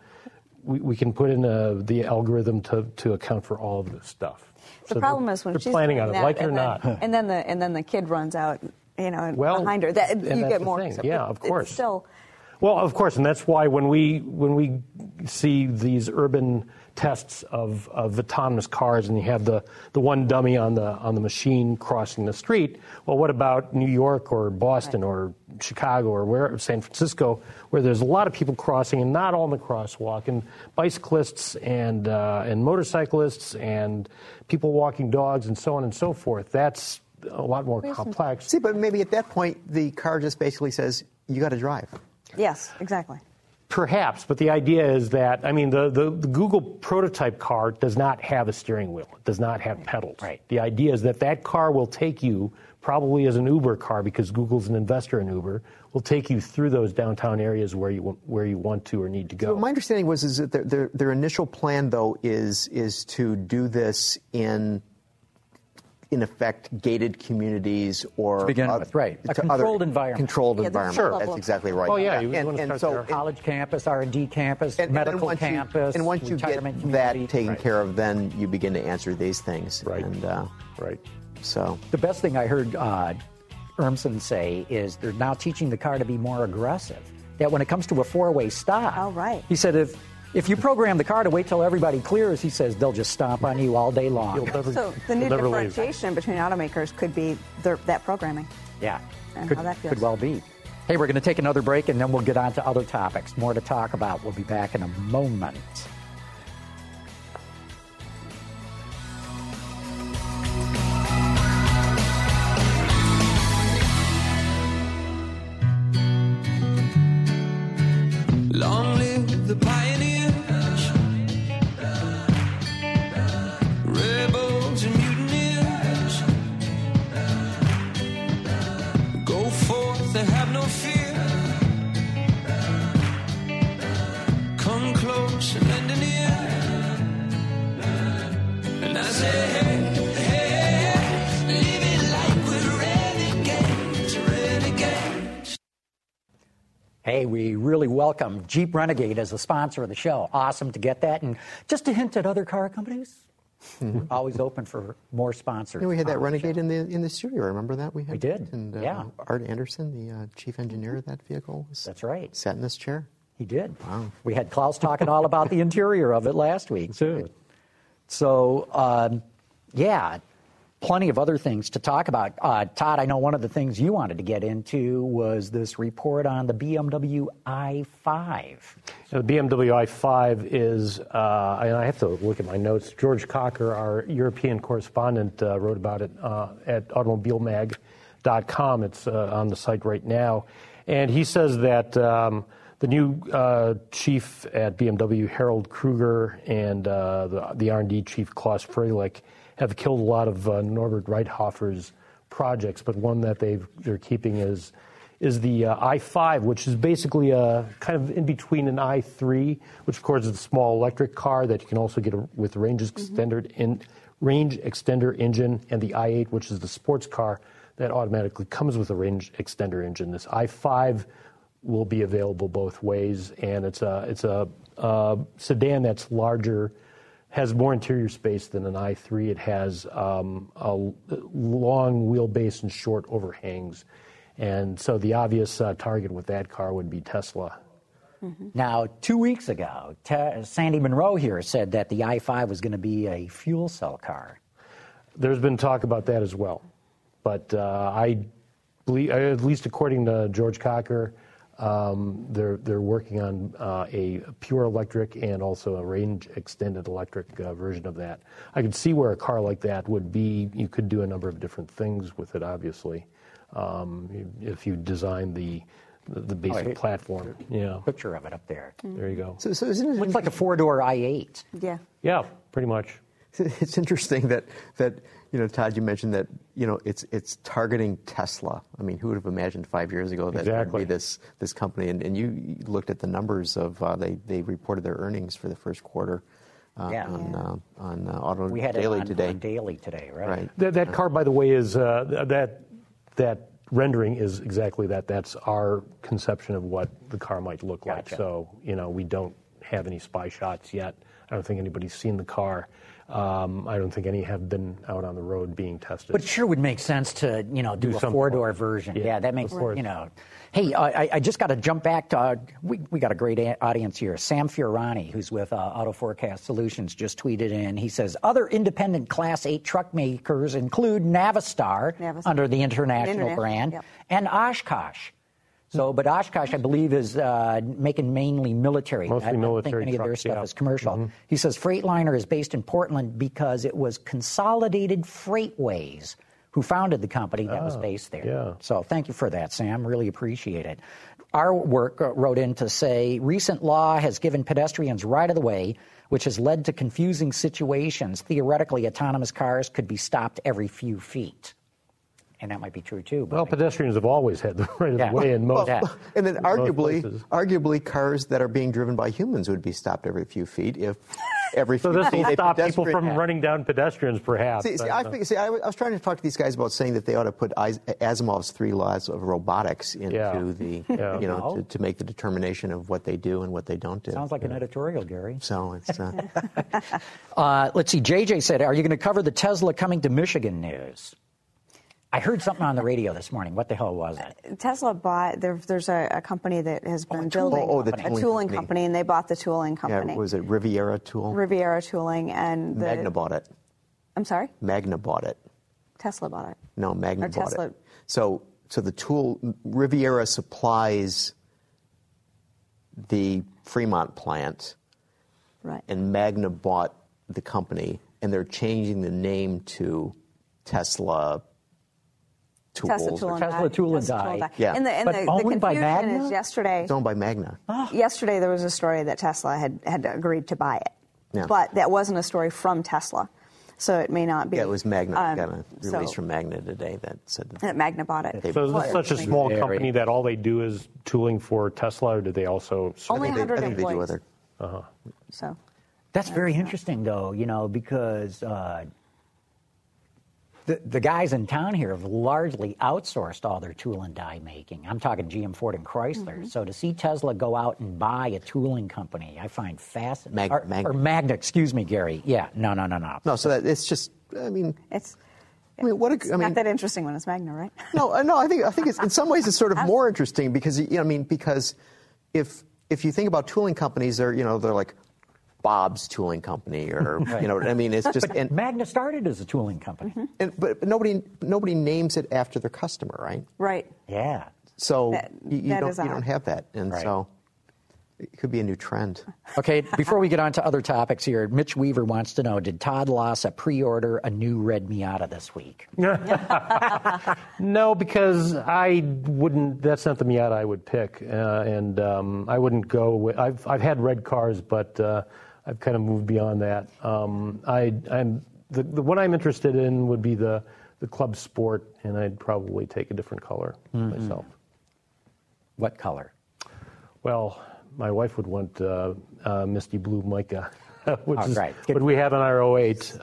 We can put in the algorithm to account for all of this stuff." The problem is when they're she's planning doing on it, that, like it or not. and then the kid runs out, Well, behind her. That and you that's get the more. thing. So Yeah, of course. It's still. Well, of course, and that's why when we see these urban tests of autonomous cars, and you have the one dummy on the machine crossing the street. Well, what about New York or Boston or Chicago or San Francisco, where there's a lot of people crossing and not all in the crosswalk, and bicyclists and motorcyclists and people walking dogs and so on and so forth. That's a lot more complex. See, but maybe at that point the car just basically says you got to drive. Yes, exactly. Perhaps, but the idea is that, I mean, the Google prototype car does not have a steering wheel. It does not have pedals. Right. The idea is that car will take you, probably as an Uber car, because Google's an investor in Uber, will take you through those downtown areas where you want to or need to go. So my understanding is that their initial plan, though, is to do this in effect, gated communities or To begin with, right. A controlled environment. Controlled Yeah, environment. sure. That's exactly right. Oh, yeah. You And want to so start there. College campus, R&D campus, and medical once campus, and once you get retirement that community. taken Right. care of, then you begin to answer these things. Right. And Right. so The best thing I heard Urmson say is they're now teaching the car to be more aggressive. That when it comes to a four-way stop, Oh, right. he said if you program the car to wait till everybody clears, he says they'll just stomp on you all day long. You'll never, So the new you'll never leave. differentiation between automakers could be that programming. Yeah, And could, how that feels. could well be. Hey, we're going to take another break, and then we'll get on to other topics. More to talk about. We'll be back in a moment. Long live the pioneers, rebels and mutineers. Go forth and have no fear. Come close and lend an ear. And I say, hey, live it like we're renegades, renegades. Hey, we really welcome Jeep Renegade as a sponsor of the show. Awesome to get that. And just a hint at other car companies, always open for more sponsors. we had that on the Renegade show. in the studio. Remember that we did, And yeah. Art Anderson, the chief engineer of that vehicle, That's right. sat in this chair. He did. Wow. We had Klaus talking all about the interior of it last week, too. So, yeah, plenty of other things to talk about. Todd, I know one of the things you wanted to get into was this report on the BMW i5. So the BMW i5 is, and I have to look at my notes, George Cocker, our European correspondent, wrote about it at automobilemag.com. It's on the site right now. And he says that the new chief at BMW, Harold Kruger, and the R&D chief, Klaus Freilich, have killed a lot of Norbert Reithofer's projects, but one that they're keeping is the i5, which is basically a kind of in between an i3, which of course is a small electric car that you can also get with range extender engine, and the i8, which is the sports car that automatically comes with a range extender engine. This i5 will be available both ways, and it's a sedan that's larger, has more interior space than an i3. It has a long wheelbase and short overhangs, And so the obvious target with that car would be Tesla. Now, 2 weeks ago, Sandy Monroe here said that the i5 was going to be a fuel cell car. There's been talk about that as well. But I believe, at least according to George Cocker, they're working on a pure electric and also a range extended electric version of that. I could see where a car like that would be. You could do a number of different things with it, obviously, if you design the basic platform. Yeah, Picture of it up there. there you go. So isn't it Looks like a four-door i8. Yeah. Yeah, pretty much. It's interesting that Todd, you mentioned that it's targeting Tesla. I mean, who would have imagined 5 years ago that there would be this company? And you looked at the numbers of they reported their earnings for the first quarter on Auto We had Daily it on, today. on Daily today, right? That car, by the way, is that rendering is exactly that. That's our conception of what the car might look like. Gotcha. So we don't have any spy shots yet. I don't think anybody's seen the car. I don't think any have been out on the road being tested. But it sure would make sense to, do a some four-door point. version. Yeah, Yeah, that makes, of course. Hey, I just got to jump back to, we got a great audience here. Sam Fiorani, who's with Auto Forecast Solutions, just tweeted in. He says, other independent Class 8 truck makers include Navistar. Under the International brand, yep. and Oshkosh. So, but Oshkosh, I believe, is making mainly military. Mostly I don't military think any of their trucks, stuff yeah. is commercial. He says Freightliner is based in Portland because it was Consolidated Freightways who founded the company that was based there. Yeah. So thank you for that, Sam. Really appreciate it. Our work wrote in to say, recent law has given pedestrians right of the way, which has led to confusing situations. Theoretically, autonomous cars could be stopped every few feet. And that might be true, too. Well, pedestrians have always had the right of the way in most. And then places. arguably, cars that are being driven by humans would be stopped every few feet if every So few this feet will a stop people pedestrian- from running down pedestrians, perhaps. I was trying to talk to these guys about saying that they ought to put Asimov's 3 laws of robotics into to make the determination of what they do and what they don't do. Sounds like an editorial, Gary. So it's let's see. JJ said, are you going to cover the Tesla coming to Michigan news? I heard something on the radio this morning. What the hell was it? Tesla bought, there's a company that has been building the a tooling company, and they bought the tooling company. Yeah, was it Riviera Tool? Riviera Tooling, and Magna bought it. I'm sorry? Magna bought it. Tesla bought it. No, Magna Or bought Tesla. it. So the tool, Riviera supplies the Fremont plant, Right. and Magna bought the company, and they're changing the name to Tesla Tools. Tesla Tool and Tesla Die. Tool and Tesla Die. Tool Yeah. And the But owned by confusion Magna? is yesterday. It's owned by Magna. Yesterday there was a story that Tesla had agreed to buy it, Yeah. but that wasn't a story from Tesla, so it may not be. Yeah, it was Magna. I got a so- release from Magna today that said that Magna bought it. They- So is this such a small Very. company that all they do is tooling for Tesla, or do they also... Only I 100 think they do employees. other. So That's very interesting, though, because the guys in town here have largely outsourced all their tool and die making. I'm talking GM, Ford, and Chrysler. Mm-hmm. So to see Tesla go out and buy a tooling company, I find fascinating. Magna. Or Magna, excuse me, Gary. Yeah, no. No, so that it's just. I mean, it's what? it's not that interesting when it's Magna, right? No. I think it's in some ways it's sort of more interesting because because if you think about tooling companies, they're like Bob's Tooling Company, or what I mean. It's just But Magna started as a tooling company. but nobody names it after their customer, right? Right. Yeah. So That you is odd. don't have that, and Right. so it could be a new trend. Okay, before we get on to other topics here, Mitch Weaver wants to know, did Todd Lassa pre-order a new red Miata this week? No, because I wouldn't. That's not the Miata I would pick, and I wouldn't go with. I've had red cars, but I've kind of moved beyond that. I'm the one I'm interested in would be the Club Sport, and I'd probably take a different color myself. What color? Well, my wife would want misty blue mica, which is right. what we have in our 08.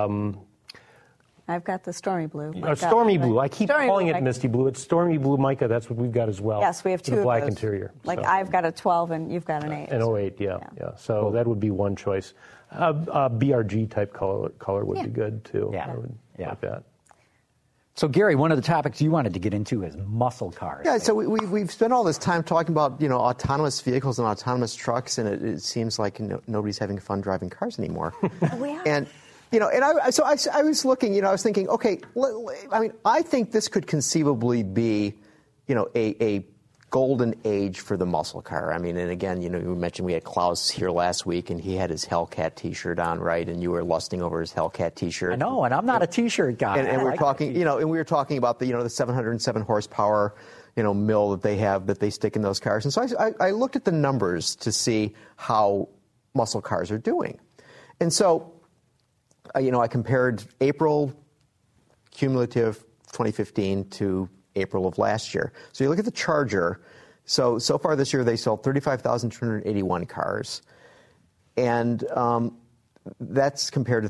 I've got the stormy blue. Stormy blue. I keep Stormy calling blue, it misty blue. It's stormy blue mica. That's what we've got as well. Yes, we have two with a of black those. interior. Like so. I've got a 12 and you've got an 8. An 08, yeah. So that would be one choice. BRG type color would be good too. Yeah. I would Yeah. like that. So, Gary, one of the topics you wanted to get into is muscle cars. Yeah, so we've spent all this time talking about autonomous vehicles and autonomous trucks, and it seems like nobody's having fun driving cars anymore. We are. And I was looking, I was thinking, okay, I think this could conceivably be, a golden age for the muscle car. I mean, and again, you mentioned we had Klaus here last week, and he had his Hellcat T-shirt on, right? And you were lusting over his Hellcat T-shirt. I know, and I'm not a T-shirt guy. And we were talking, and we were talking about the 707 horsepower, mill that they have that they stick in those cars. And so I looked at the numbers to see how muscle cars are doing, and so I compared April cumulative 2015 to April of last year. So you look at the Charger. So far this year, they sold 35,281 cars. And that's compared to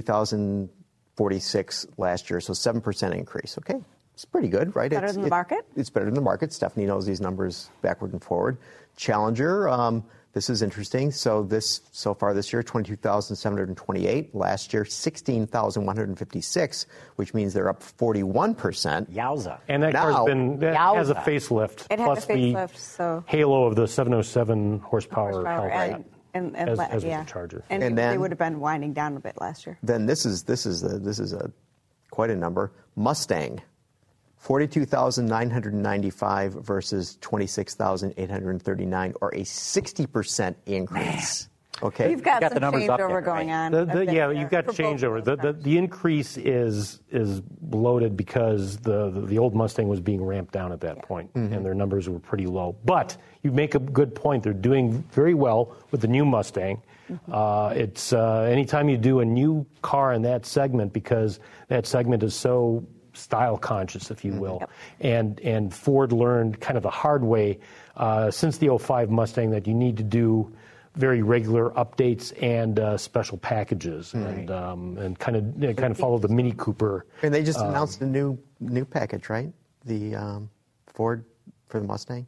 33,046 last year, so 7% increase. Okay, it's pretty good, right? Better than the market? It's better than the market. Stephanie knows these numbers backward and forward. Challenger, this is interesting. So far this year, 22,728. Last year, 16,156, which means they're up 41%. Yowza. And that car's has a facelift. It plus had a facelift, the so halo of the 707 horsepower and as with the Charger. And then, they would have been winding down a bit last year. Then this is quite a number. Mustang. 42,995 versus 26,839, or a 60% increase. Okay, You've got the some numbers up changeover there, going right? on. You've got changeover. The increase is bloated because the old Mustang was being ramped down at that point, and their numbers were pretty low. But you make a good point. They're doing very well with the new Mustang. It's anytime you do a new car in that segment, because that segment is so style conscious, if you will. And Ford learned kind of the hard way since the 05 Mustang that you need to do very regular updates and special packages, and kind of follow the Mini Cooper. And they just announced a new package, right? The Ford for the Mustang.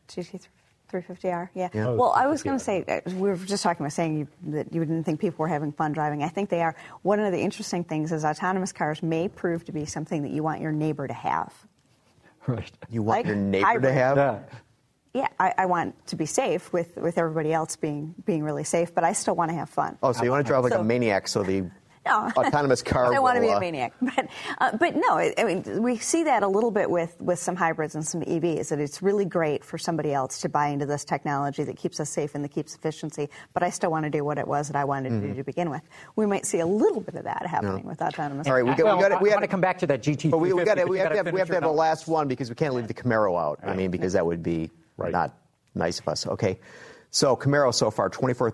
GT350R, yeah. Oh, well, I was going to say, we were just talking about saying that you didn't think people were having fun driving. I think they are. One of the interesting things is autonomous cars may prove to be something that you want your neighbor to have. Right. You want Like your neighbor hybrid. to have? Yeah, I want to be safe with everybody else being really safe, but I still want to have fun. Oh, so you want to drive like a maniac, so the No. autonomous car I want to be will, a maniac. But no, I mean, we see that a little bit with some hybrids and some EVs, that it's really great for somebody else to buy into this technology that keeps us safe and that keeps efficiency, but I still want to do what it was that I wanted to do to begin with. We might see a little bit of that happening with autonomous. All right, we want to come back to that GT350. But we have to have finish the last one, because we can't leave the Camaro out. I mean, because that would be not nice of us. Okay, so Camaro so far,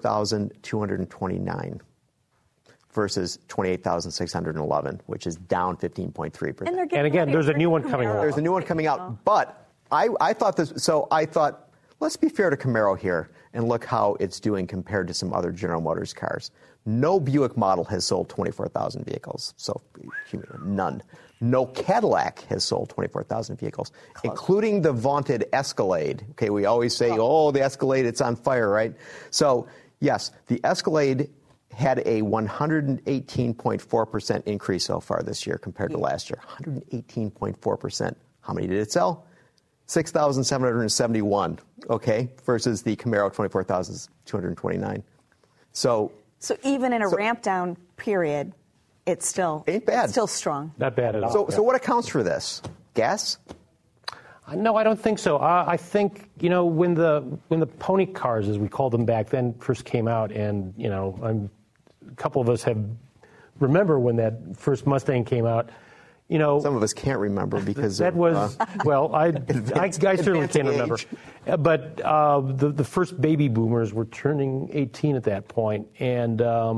24,229. Versus 28,611, which is down 15.3%. And again, there's a new one coming out. There's a new one coming out, but I thought this. So I thought, let's be fair to Camaro here and look how it's doing compared to some other General Motors cars. No Buick model has sold 24,000 vehicles, so none. No Cadillac has sold 24,000 vehicles, including the vaunted Escalade. Okay, we always say, oh, the Escalade, it's on fire, right? So yes, the Escalade had a 118.4% increase so far this year compared to last year. 118.4%. How many did it sell? 6,771, okay, versus the Camaro 24,229. So even in a ramp down period, it's still ain't bad. It's still strong. Not bad at all. So what accounts for this? Gas? No, I don't think so. I think, when the pony cars, as we called them back then, first came out, and a couple of us remember when that first Mustang came out. Some of us can't remember because that was I certainly can't remember. But the first baby boomers were turning 18 at that point, and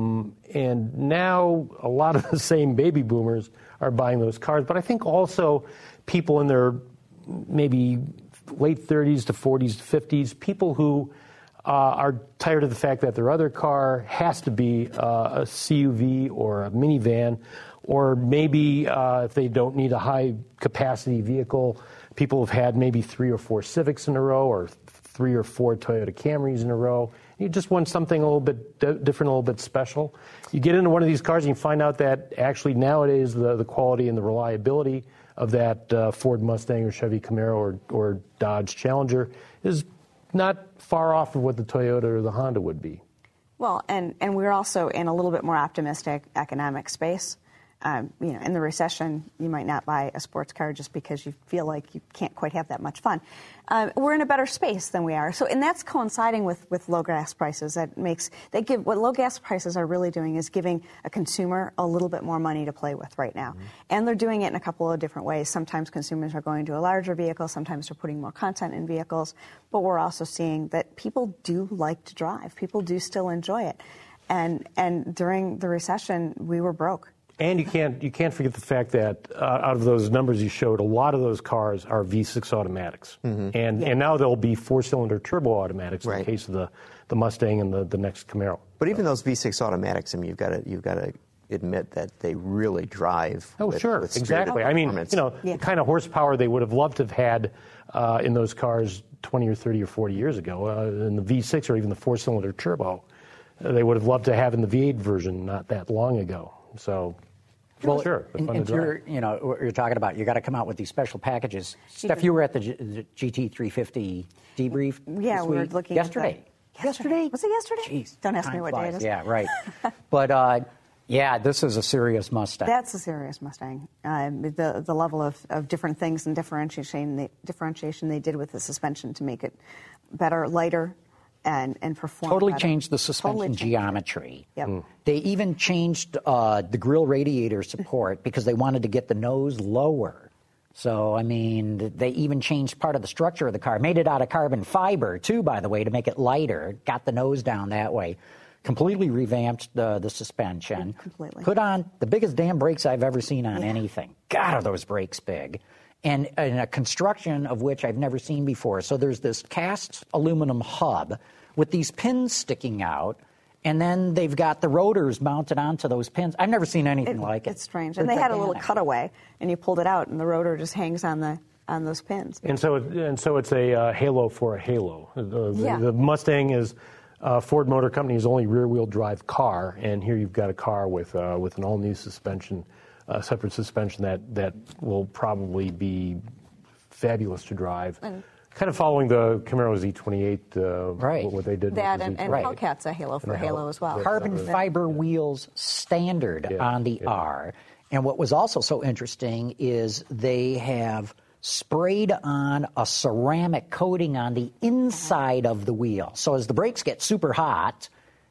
now a lot of the same baby boomers are buying those cars. But I think also people in their maybe late 30s to 40s to 50s, people who are tired of the fact that their other car has to be a CUV or a minivan, or maybe if they don't need a high-capacity vehicle, people have had maybe 3 or 4 Civics in a row, or 3 or 4 Toyota Camrys in a row. You just want something a little bit different, a little bit special. You get into one of these cars and you find out that actually nowadays the quality and the reliability of that Ford Mustang or Chevy Camaro or Dodge Challenger is not far off of what the Toyota or the Honda would be. Well, and we're also in a little bit more optimistic economic space. In the recession, you might not buy a sports car just because you feel like you can't quite have that much fun. We're in a better space than we are. So, and that's coinciding with low gas prices. What low gas prices are really doing is giving a consumer a little bit more money to play with right now. Mm-hmm. And they're doing it in a couple of different ways. Sometimes consumers are going to a larger vehicle. Sometimes they're putting more content in vehicles. But we're also seeing that people do like to drive. People do still enjoy it. And during the recession, we were broke. And you can't forget the fact that out of those numbers you showed, a lot of those cars are V6 automatics, and now they'll be 4-cylinder turbo automatics in the case of the Mustang and the next Camaro. But even those V6 automatics, I mean, you've got to admit that they really drive. Oh, sure, exactly. I mean, the kind of horsepower they would have loved to have had in those cars 20 or 30 or 40 years ago in the V6 or even the 4-cylinder turbo, they would have loved to have in the V8 version not that long ago. So, well, sure. And you're talking about you got to come out with these special packages. Steph, you were at the GT350 debrief. Yeah, we were looking yesterday. Yesterday? Was it yesterday? Jeez, don't ask me what day it is. Yeah, right. But this is a serious Mustang. That's a serious Mustang. The level of different things and differentiation they did with the suspension to make it better, lighter. And perform totally better. Changed the suspension geometry. Yep. They even changed the grille radiator support because they wanted to get the nose lower. So, I mean, they even changed part of the structure of the car. Made it out of carbon fiber, too, by the way, to make it lighter. Got the nose down that way. Completely revamped the suspension. Completely. Put on the biggest damn brakes I've ever seen on anything. God, are those brakes big. And a construction of which I've never seen before. So there's this cast aluminum hub with these pins sticking out, and then they've got the rotors mounted onto those pins. I've never seen anything like it. It's strange. And they had a little cutaway, and you pulled it out, and the rotor just hangs on those pins. And so it's a halo for a halo. The Mustang is Ford Motor Company's only rear-wheel drive car, and here you've got a car with an all-new suspension. Separate suspension that will probably be fabulous to drive. Kind of following the Camaro Z28, what they did. That with the and Hellcat's a halo for halo as well. Carbon fiber wheels standard on the R. And what was also so interesting is they have sprayed on a ceramic coating on the inside of the wheel. So as the brakes get super hot,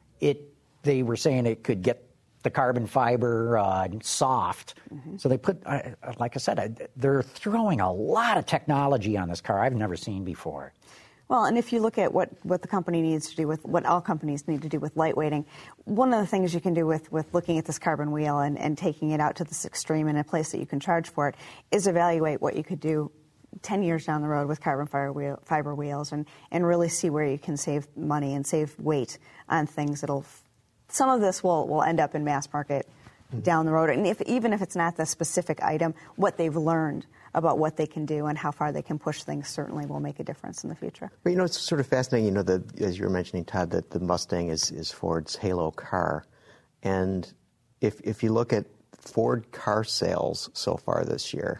they were saying it could get the carbon fiber soft. So they put, like I said, they're throwing a lot of technology on this car I've never seen before. Well, and if you look at what the company needs to do with what all companies need to do with lightweighting, one of the things you can do with looking at this carbon wheel and taking it out to this extreme in a place that you can charge for it is evaluate what you could do 10 years down the road with carbon fiber wheels and really see where you can save money and save weight on things some of this will end up in mass market down the road. And even if it's not the specific item, what they've learned about what they can do and how far they can push things certainly will make a difference in the future. But, it's sort of fascinating, as you were mentioning, Todd, that the Mustang is Ford's halo car. And if you look at Ford car sales so far this year,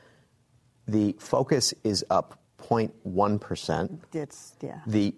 the Focus is up 0.1%. The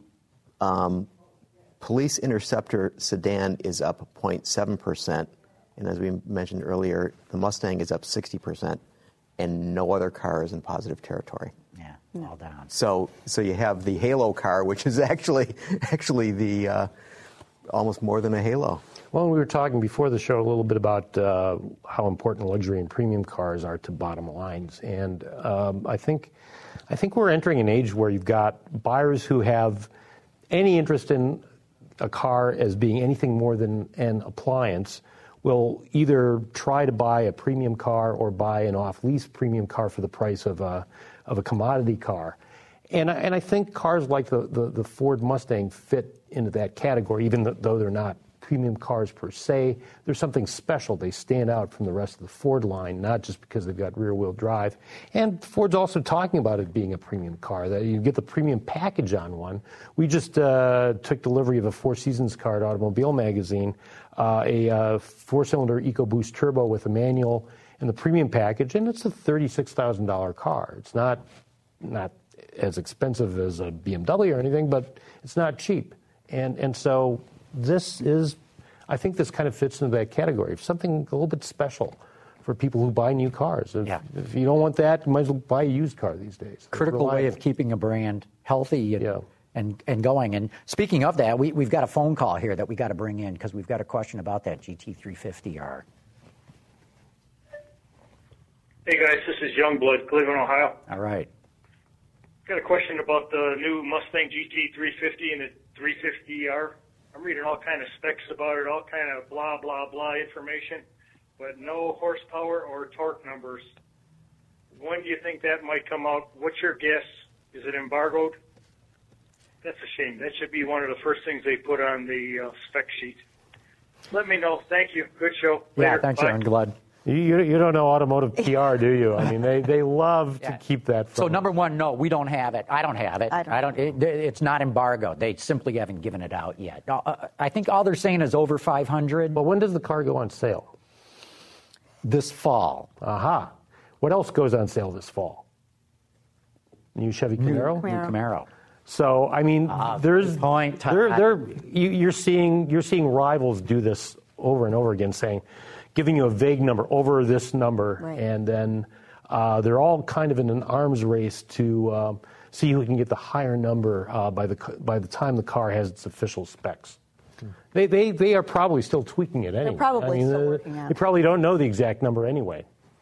Police Interceptor sedan is up 0.7%, and as we mentioned earlier, the Mustang is up 60%, and no other car is in positive territory. Yeah, all down. So you have the halo car, which is actually the almost more than a halo. Well, we were talking before the show a little bit about how important luxury and premium cars are to bottom lines, and I think we're entering an age where you've got buyers who have any interest in a car as being anything more than an appliance will either try to buy a premium car or buy an off-lease premium car for the price of a commodity car. And I think cars like the Ford Mustang fit into that category, even though they're not premium cars per se. There's something special. They stand out from the rest of the Ford line, not just because they've got rear-wheel drive. And Ford's also talking about it being a premium car, that you get the premium package on one. We just took delivery of a Four Seasons car at Automobile Magazine, a four-cylinder EcoBoost Turbo with a manual and the premium package, and it's a $36,000 car. It's not as expensive as a BMW or anything, but it's not cheap. And so this is, I think this kind of fits into that category of something a little bit special for people who buy new cars. If you don't want that, you might as well buy a used car these days. Critical way of keeping a brand healthy and going. And speaking of that, we've got a phone call here that we got to bring in because we've got a question about that GT350R. Hey guys, this is Youngblood, Cleveland, Ohio. All right. Got a question about the new Mustang GT350 and the 350R. I'm reading all kind of specs about it, all kind of blah, blah, blah information, but no horsepower or torque numbers. When do you think that might come out? What's your guess? Is it embargoed? That's a shame. That should be one of the first things they put on the spec sheet. Let me know. Thank you. Good show. Later. Yeah, thanks, Youngblood. You don't know automotive PR, do you? I mean, they love to keep that from. So number one, no, we don't have it. I don't have it. It's not embargoed. They simply haven't given it out yet. I think all they're saying is over 500. But when does the car go on sale? This fall. Aha. What else goes on sale this fall? New Chevy Camaro? New Camaro. So I mean, there's point. You're seeing rivals do this over and over again, giving you a vague number over this number, right. And then they're all kind of in an arms race to see who can get the higher number by the time the car has its official specs. They are probably still tweaking it anyway. They're probably still working out. They probably don't know the exact number anyway.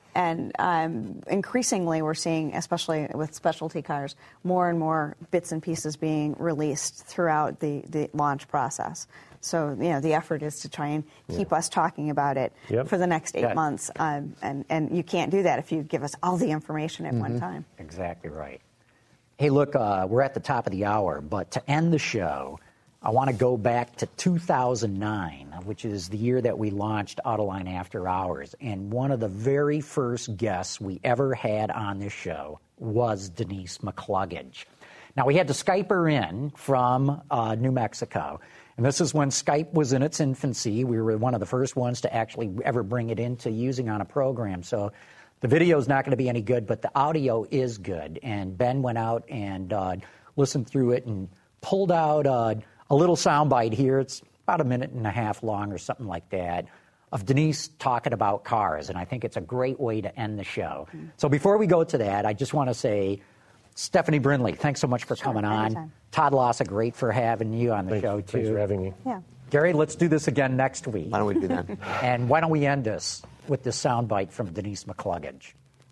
And increasingly, we're seeing, especially with specialty cars, more and more bits and pieces being released throughout the launch process. So, the effort is to try and keep us talking about it for the next 8 months. And you can't do that if you give us all the information at one time. Exactly right. Hey, look, we're at the top of the hour, but to end the show, I want to go back to 2009, which is the year that we launched Autoline After Hours. And one of the very first guests we ever had on this show was Denise McCluggage. Now, we had to Skype her in from New Mexico. And this is when Skype was in its infancy. We were one of the first ones to actually ever bring it into using on a program. So the video is not going to be any good, but the audio is good. And Ben went out and listened through it and pulled out a little soundbite here. It's about 1.5 minutes long or something like that of Denise talking about cars. And I think it's a great way to end the show. Mm-hmm. So before we go to that, I just want to say, Stephanie Brindley, thanks so much for coming on. Anytime. Todd Lossa, great for having you on the show, too. Thanks for having me. Yeah. Gary, let's do this again next week. Why don't we do that? And why don't we end this with this soundbite from Denise McCluggage?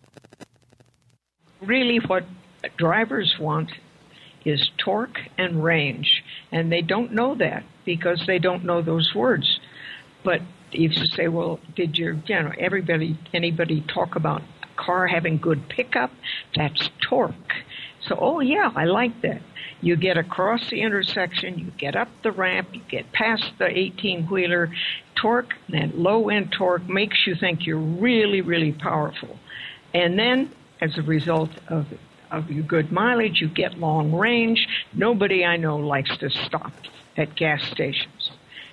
Really what drivers want is torque and range, and they don't know that because they don't know those words. But if you say, well, did anybody talk about a car having good pickup? That's torque. So, oh yeah, I like that. You get across the intersection, you get up the ramp, you get past the 18-wheeler. Torque, and low-end torque makes you think you're really, really powerful. And then, as a result of your good mileage, you get long range. Nobody I know likes to stop at gas stations.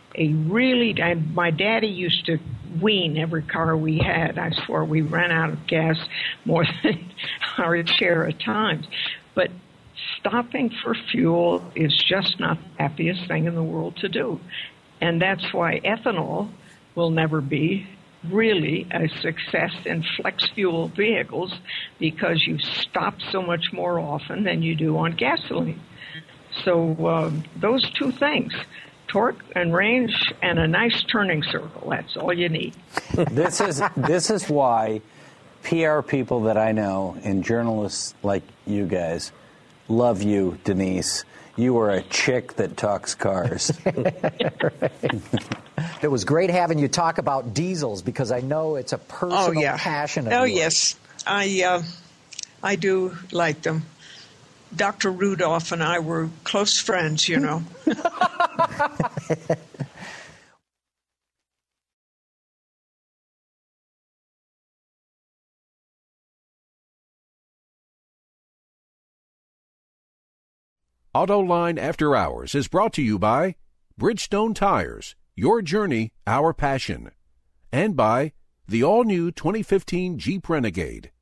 My daddy used to wean every car we had. I swore we ran out of gas more than our share of times. But stopping for fuel is just not the happiest thing in the world to do. And that's why ethanol will never be really a success in flex fuel vehicles, because you stop so much more often than you do on gasoline. So those two things, torque and range and a nice turning circle, that's all you need. This is why PR people that I know and journalists like you guys love you, Denise. You are a chick that talks cars. It was great having you talk about diesels, because I know it's a personal passion of yours. Yes. I do like them. Dr. Rudolph and I were close friends, Autoline After Hours is brought to you by Bridgestone Tires, your journey, our passion, and by the all-new 2015 Jeep Renegade.